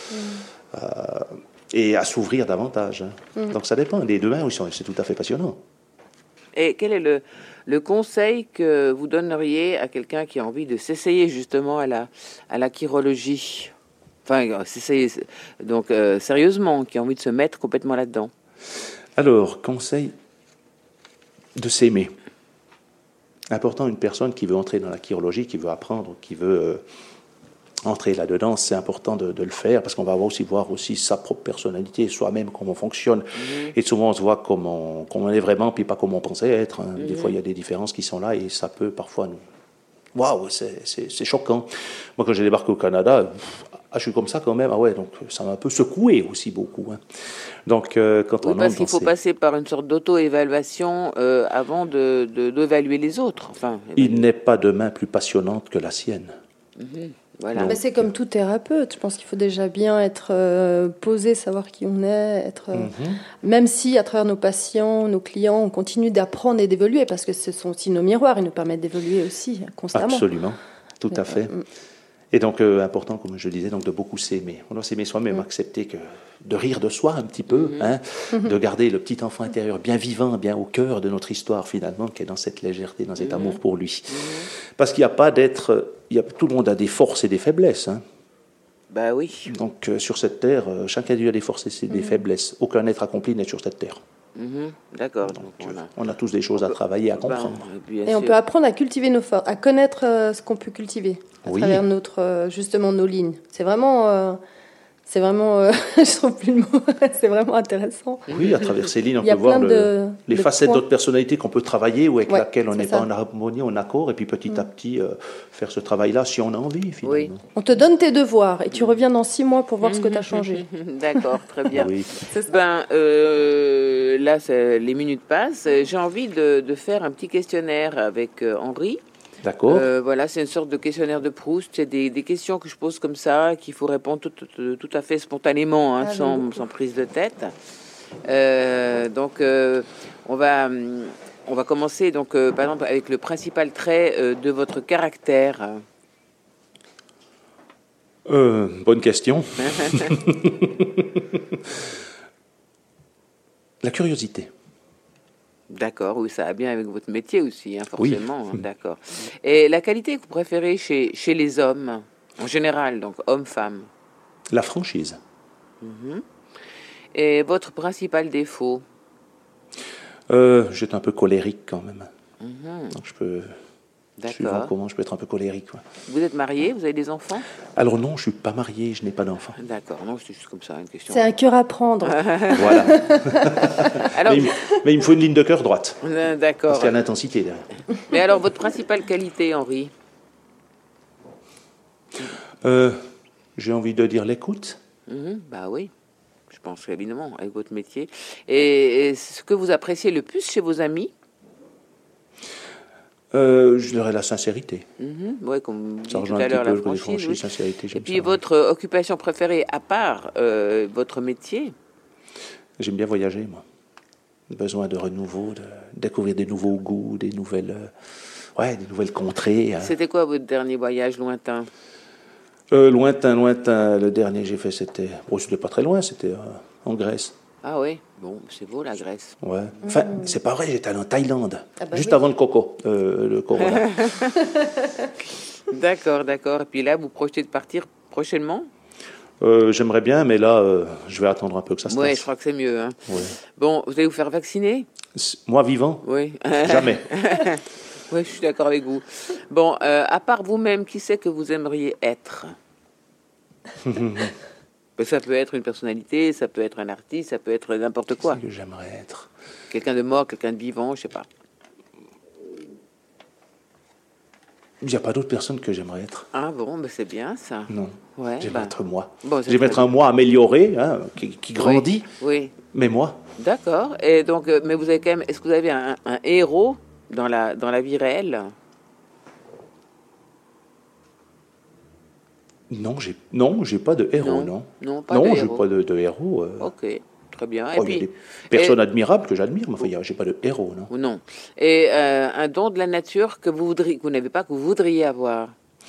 et à s'ouvrir davantage. Donc ça dépend. Les deux mains, oui, c'est tout à fait passionnant. Et quel est le conseil que vous donneriez à quelqu'un qui a envie de s'essayer justement à la chirologie? Enfin, s'essayer, donc sérieusement, qui a envie de se mettre complètement là-dedans. Alors, conseil de s'aimer. Important, une personne qui veut entrer dans la chirologie, qui veut apprendre, qui veut entrer là-dedans, c'est important de le faire parce qu'on va aussi voir aussi sa propre personnalité, soi-même, comment on fonctionne. Et souvent, on se voit comment on est vraiment, puis pas comment on pensait être. Hein. Des fois, il y a des différences qui sont là et ça peut parfois nous... Waouh, c'est choquant. Moi, quand j'ai débarqué au Canada, je suis comme ça quand même. Ah ouais, donc ça m'a un peu secoué aussi beaucoup. Hein. Donc, quand on parce qu'il faut passer par une sorte d'auto-évaluation avant d'évaluer les autres. Enfin, il n'est pas de main plus passionnante que la sienne. Voilà. Mais c'est comme tout thérapeute. Je pense qu'il faut déjà bien être posé, savoir qui on est, être même si à travers nos patients, nos clients, on continue d'apprendre et d'évoluer parce que ce sont aussi nos miroirs, ils nous permettent d'évoluer aussi constamment. Absolument, tout à fait. Et donc important, comme je le disais, donc de beaucoup s'aimer. On doit s'aimer soi-même, accepter de rire de soi un petit peu, de garder le petit enfant intérieur bien vivant, bien au cœur de notre histoire finalement, qui est dans cette légèreté, dans cet amour pour lui. Parce qu'il n'y a pas d'être... tout le monde a des forces et des faiblesses. Hein. Bah oui. Donc sur cette terre, chacun a des forces et des faiblesses. Aucun être accompli n'est sur cette terre. D'accord. Donc, on a tous des choses à travailler, à comprendre. Et on peut apprendre à cultiver nos forces, à connaître ce qu'on peut cultiver à travers justement nos lignes. C'est vraiment, je trouve plus le mot. C'est vraiment intéressant. Oui, à travers ces lignes, on peut voir les facettes d'autres personnalités qu'on peut travailler ou avec laquelle on n'est pas en harmonie, en accord, et puis petit à petit faire ce travail-là si on a envie, finalement. Oui. On te donne tes devoirs et tu reviens dans 6 mois pour voir ce que tu as changé. D'accord, très bien. Oui. Là, les minutes passent. J'ai envie de faire un petit questionnaire avec Henri. D'accord. Voilà, c'est une sorte de questionnaire de Proust. C'est des questions que je pose comme ça, qu'il faut répondre tout à fait spontanément, hein, sans prise de tête. Donc, on va commencer, donc, par exemple, avec le principal trait de votre caractère. Bonne question. La curiosité. D'accord, oui, ça va bien avec votre métier aussi, hein, forcément. Oui. D'accord. Et la qualité que vous préférez chez les hommes, en général, donc hommes-femmes? La franchise. Et votre principal défaut? J'étais un peu colérique quand même. Donc je peux... D'accord. Comment je peux être un peu colérique. Quoi. Vous êtes marié? Vous avez des enfants? Alors non, je ne suis pas marié, je n'ai pas d'enfants. D'accord, non, c'est juste comme ça, une question. C'est un cœur à prendre. Voilà. Alors, mais il me faut une ligne de cœur droite. D'accord. Parce qu'il y a l'intensité derrière. Mais alors, votre principale qualité, Henri? J'ai envie de dire l'écoute. Bah oui, je pense évidemment, avec votre métier. Et ce que vous appréciez le plus chez vos amis? Je dirais la sincérité. Oui, comme vous disiez tout à l'heure, la franchise. Oui. Sincérité, et puis votre occupation préférée, à part votre métier? J'aime bien voyager, moi. besoin de renouveau, de découvrir des nouveaux goûts, des nouvelles contrées. C'était quoi votre dernier voyage lointain? Lointain. Le dernier que j'ai fait, c'était pas très loin, c'était en Grèce. Ah oui, bon, c'est beau la Grèce. Ouais. Enfin, c'est pas vrai, j'étais allé en Thaïlande, juste oui. avant le corona. D'accord. Et puis là, vous projetez de partir prochainement? J'aimerais bien, mais là, je vais attendre un peu que ça se passe. Oui, je crois que c'est mieux. Hein. Ouais. Bon, vous allez vous faire vacciner? Moi, vivant? Oui. Jamais. Oui, je suis d'accord avec vous. Bon, à part vous-même, qui c'est que vous aimeriez être? Ça peut être une personnalité, ça peut être un artiste, ça peut être n'importe quoi. C'est que j'aimerais être. Quelqu'un de mort, quelqu'un de vivant, je sais pas. Il n'y a pas d'autre personne que j'aimerais être. Ah bon, ben c'est bien ça. Non. Ouais, J'aimerais être moi. Bon, c'est j'aimerais très être un moi amélioré, hein, qui grandit, Oui. mais moi. D'accord. Et donc, mais vous avez quand même. Est-ce que vous avez un héros dans la vie réelle? Non, j'ai pas de héros, non. Non, pas de j'ai héros. pas de héros. Ok, très bien. Il y a des personnes admirables que j'admire, mais j'ai pas de héros, non. Ou non. Et un don de la nature que vous n'avez pas, que vous voudriez avoir?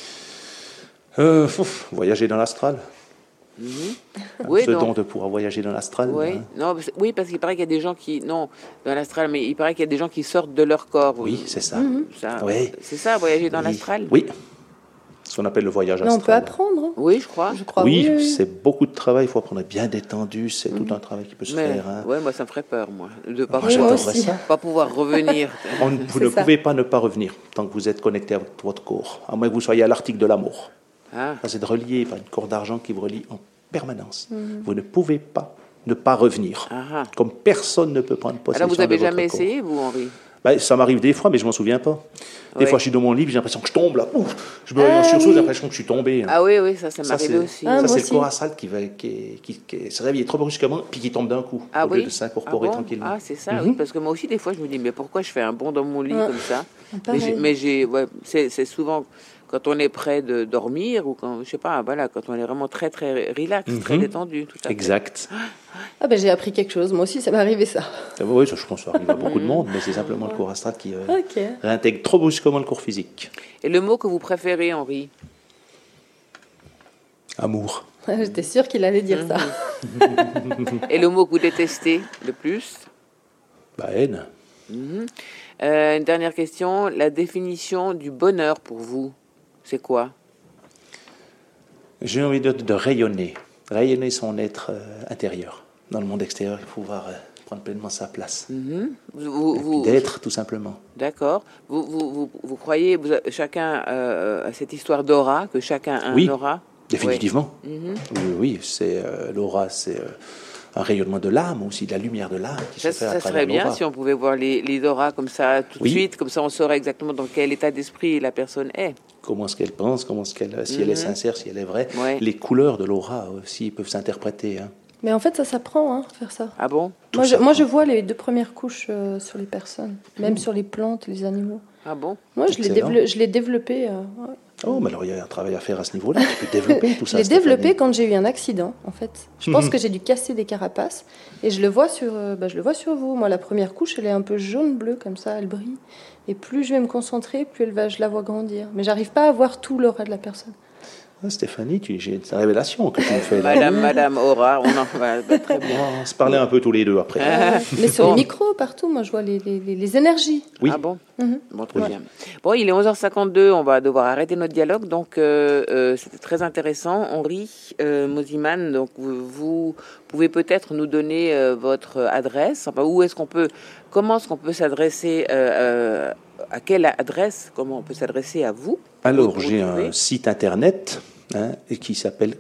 Voyager dans l'astral. Oui, Ce donc, don de pouvoir voyager dans l'astral. oui, hein. non, oui, parce qu'il paraît qu'il y a des gens qui, non, dans l'astral, mais il paraît qu'il y a des gens qui sortent de leur corps. Oui, c'est ça. Ça, Oui. c'est ça, voyager dans Oui. l'astral. Oui. Ce qu'on appelle le voyage Mais astral. on peut apprendre. Hein. Oui, je crois. Je crois. Oui, Oui. c'est beaucoup de travail. Il faut apprendre à être bien détendu. C'est tout un travail qui peut se Mais faire. Hein. ouais, moi, ça me ferait peur, moi, de pas Moi, Oui, j'adorerais moi aussi. ça. pas pouvoir revenir. Vous C'est ne ça. pouvez pas ne pas revenir tant que vous êtes connecté avec votre corps, à moins que vous soyez à l'Arctique de l'amour. Ah, Ça, c'est de relier par une corde d'argent qui vous relie en permanence. Vous ne pouvez pas ne pas revenir. ah. Comme personne ne peut prendre possession Alors, vous avez de votre jamais corps. essayé, vous, Henri? Ben, ça m'arrive des fois, mais je m'en souviens pas. Des Ouais. fois, je suis dans mon lit, j'ai l'impression que je tombe là. Ouf, je me réveille en sursaut, j'ai l'impression que je suis tombé. Ah oui, ça Ça, m'arrivait aussi. Ah, ça, moi c'est le aussi. corps astral qui se réveille trop brusquement, puis qui tombe d'un coup, Ah au lieu de s'incorporer bon tranquillement. Ah, c'est ça, oui, parce que moi aussi, des fois, je me dis, mais pourquoi je fais un bond dans mon lit comme ça? Pareil. C'est souvent quand on est prêt de dormir ou quand, je sais pas, voilà, quand on est vraiment très, très relax, très détendu. Tout à fait. Exact. Ah ben j'ai appris quelque chose. Moi aussi, ça m'est arrivé ça. Oui, ça, je pense que ça arrive à beaucoup de monde, mais c'est simplement le corps astral qui Ok. réintègre trop brusquement le corps physique. Et le mot que vous préférez, Henri? Amour. J'étais sûre qu'il allait dire ça. Et le mot que vous détestez le plus? Haine. Une dernière question. La définition du bonheur pour vous, c'est quoi? J'ai envie de rayonner. Rayonner son être intérieur. Dans le monde extérieur, il faut pouvoir prendre pleinement sa place. D'être, tout simplement. D'accord. Vous croyez, chacun a cette histoire d'aura, que chacun a Oui. un aura? Définitivement. Oui, c'est l'aura, c'est un rayonnement de l'âme aussi, de la lumière de l'âme qui se fait à Ça travers serait bien l'aura. si on pouvait voir les auras comme ça tout de Oui. suite, comme ça on saurait exactement dans quel état d'esprit la personne est. Comment est-ce qu'elle pense, si elle est sincère, si elle est vraie. Ouais. Les couleurs de l'aura aussi peuvent s'interpréter. Hein. Mais en fait, ça s'apprend, hein, faire ça. Ah bon? Moi, je vois les 2 premières couches sur les personnes, même sur les plantes, les animaux. Ah bon? Moi, Excellent. je l'ai développé. Ouais. Oh, mais alors il y a un travail à faire à ce niveau-là. Tu peux développer tout Je ça. l'ai Stéphanie. développé quand j'ai eu un accident, en fait. Je pense que j'ai dû casser des carapaces. Et je le vois sur vous. Moi, la première couche, elle est un peu jaune-bleu, comme ça, elle brille. Et plus je vais me concentrer, plus je la vois grandir. Mais j'arrive pas à voir tout l'aura de la personne. Ah, Stéphanie, j'ai une révélation que tu me fais. là. Madame Aura, on en va très bien. On va se parler un peu tous les deux après. Mais sur Bon. les micros, partout, moi, je vois les énergies. Oui. Ah bon? Bon, très Ouais. bien. Bon, il est 11h52, on va devoir arrêter notre dialogue, donc c'était très intéressant. Henri Mosimann, donc vous pouvez peut-être nous donner votre adresse, enfin, comment est-ce qu'on peut s'adresser, à quelle adresse, comment on peut s'adresser à vous? Alors, Vous j'ai trouvez un site internet et qui s'appelle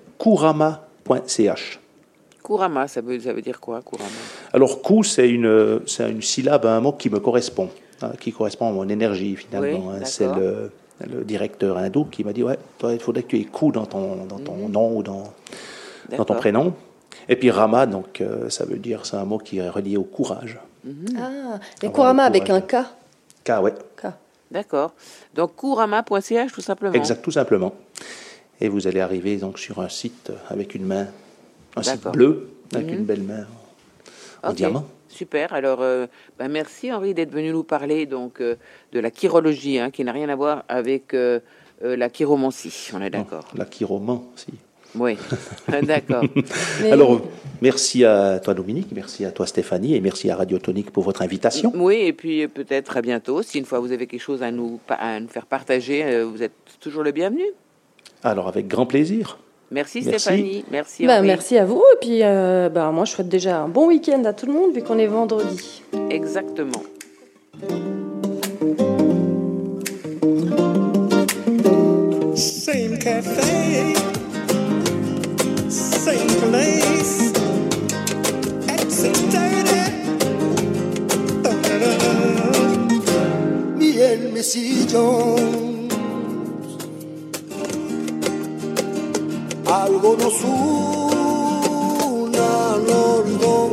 kurama.ch. Kurama, ça veut dire quoi, Kurama? Alors, ku, c'est une syllabe, un mot qui me correspond, qui correspond à mon énergie finalement. Oui, C'est d'accord. le directeur hindou qui m'a dit ouais, toi, il faudrait que tu aies ku dans ton nom ou dans ton D'accord. prénom. Et puis Rama, donc ça veut dire, c'est un mot qui est relié au courage. Ah, et Avoir Kurama le avec un courage. K. K, ouais, K. D'accord. Donc, kurama.ch, tout simplement. exact, tout simplement. Et vous allez arriver donc sur un site avec une main, un site D'accord. bleu avec une belle main en Ok. diamant. super. Alors, merci Henri d'être venu nous parler donc de la chirologie, qui n'a rien à voir avec la chiromancie. On est d'accord. Non, la chiromancie. Oui, d'accord. Alors, merci à toi Dominique, merci à toi Stéphanie et merci à Radio Tonique pour votre invitation. Oui, et puis peut-être à bientôt. Si une fois vous avez quelque chose à nous faire partager, vous êtes toujours le bienvenu. Alors, avec grand plaisir. Merci Stéphanie, merci Henri. Merci à vous. Et puis, moi, je souhaite déjà un bon week-end à tout le monde vu qu'on est vendredi. Exactement. Same cafe, same place, at 6:30. Miel Mesillón, algo nos une a los dos.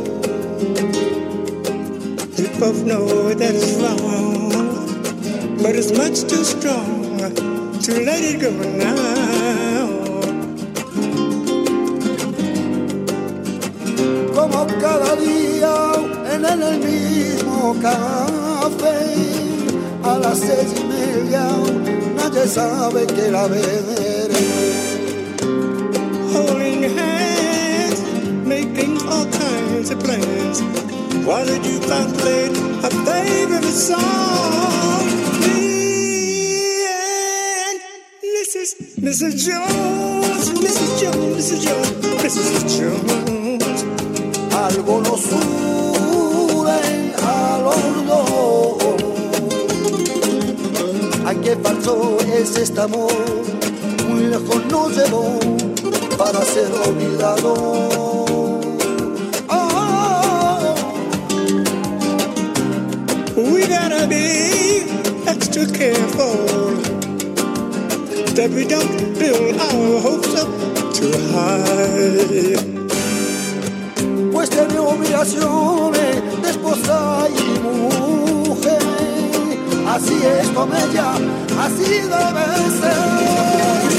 We both know that it's wrong, but it's much too strong to let it go now. Como cada día en el mismo café, a las 6:30 nadie sabe que la veré. Holding hands, making all kinds of plans, while the jukebox played a favorite song. Mrs. Jones, Mrs. Jones, Mrs. Jones, Mrs. Jones. Algo nos une a los dos. ¿A qué falso es este amor? Muy lejos nos llevó para ser olvidado. Oh, we gotta be extra careful that we don't build our hopes up too high. Pues tiene obligaciones de esposa y mujer. Así es con ella, así debe ser.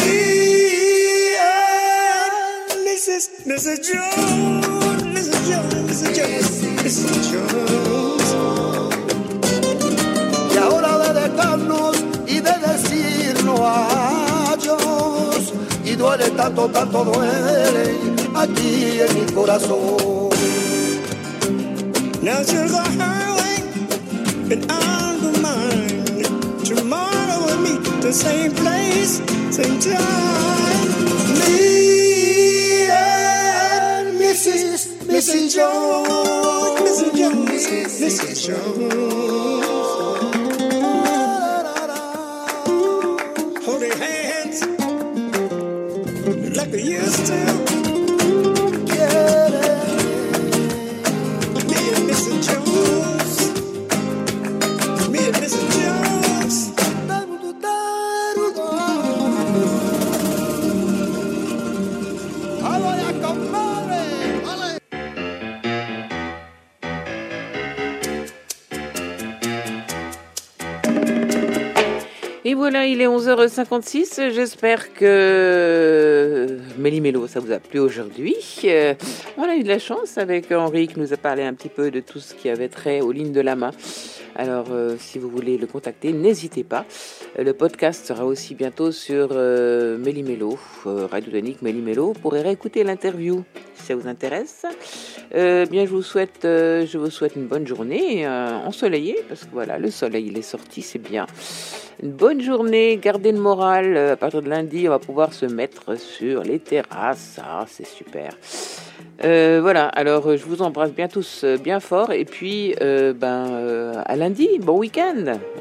Mrs. Jones, Mrs. Jones, Mrs. Jones, Mrs. Jones. Y ahora de dejarnos y de decirnos adiós, y duele tanto, tanto duele aquí en mi corazón. Now she'll go her way and I'll go mine. Tomorrow we'll meet the same place, same time. Me and Mrs. Jones, Mrs. Jones, Mrs. Jones. Holding hands like we used to. Et voilà, il est 11h56. J'espère que Méli-Mélo, ça vous a plu aujourd'hui. On a eu de la chance avec Henri qui nous a parlé un petit peu de tout ce qui avait trait aux lignes de la main. Alors, si vous voulez le contacter, n'hésitez pas. Le podcast sera aussi bientôt sur Méli-Mélo, Radio Tonique Méli-Mélo. Vous pourrez réécouter l'interview si ça vous intéresse. Bien, je vous souhaite une bonne journée ensoleillée, parce que voilà, le soleil il est sorti, c'est bien. Une bonne journée, gardez le moral. À partir de lundi, on va pouvoir se mettre sur les terrasses. Ça, c'est super. Voilà, alors je vous embrasse bien tous bien fort. Et puis, à lundi, bon week-end.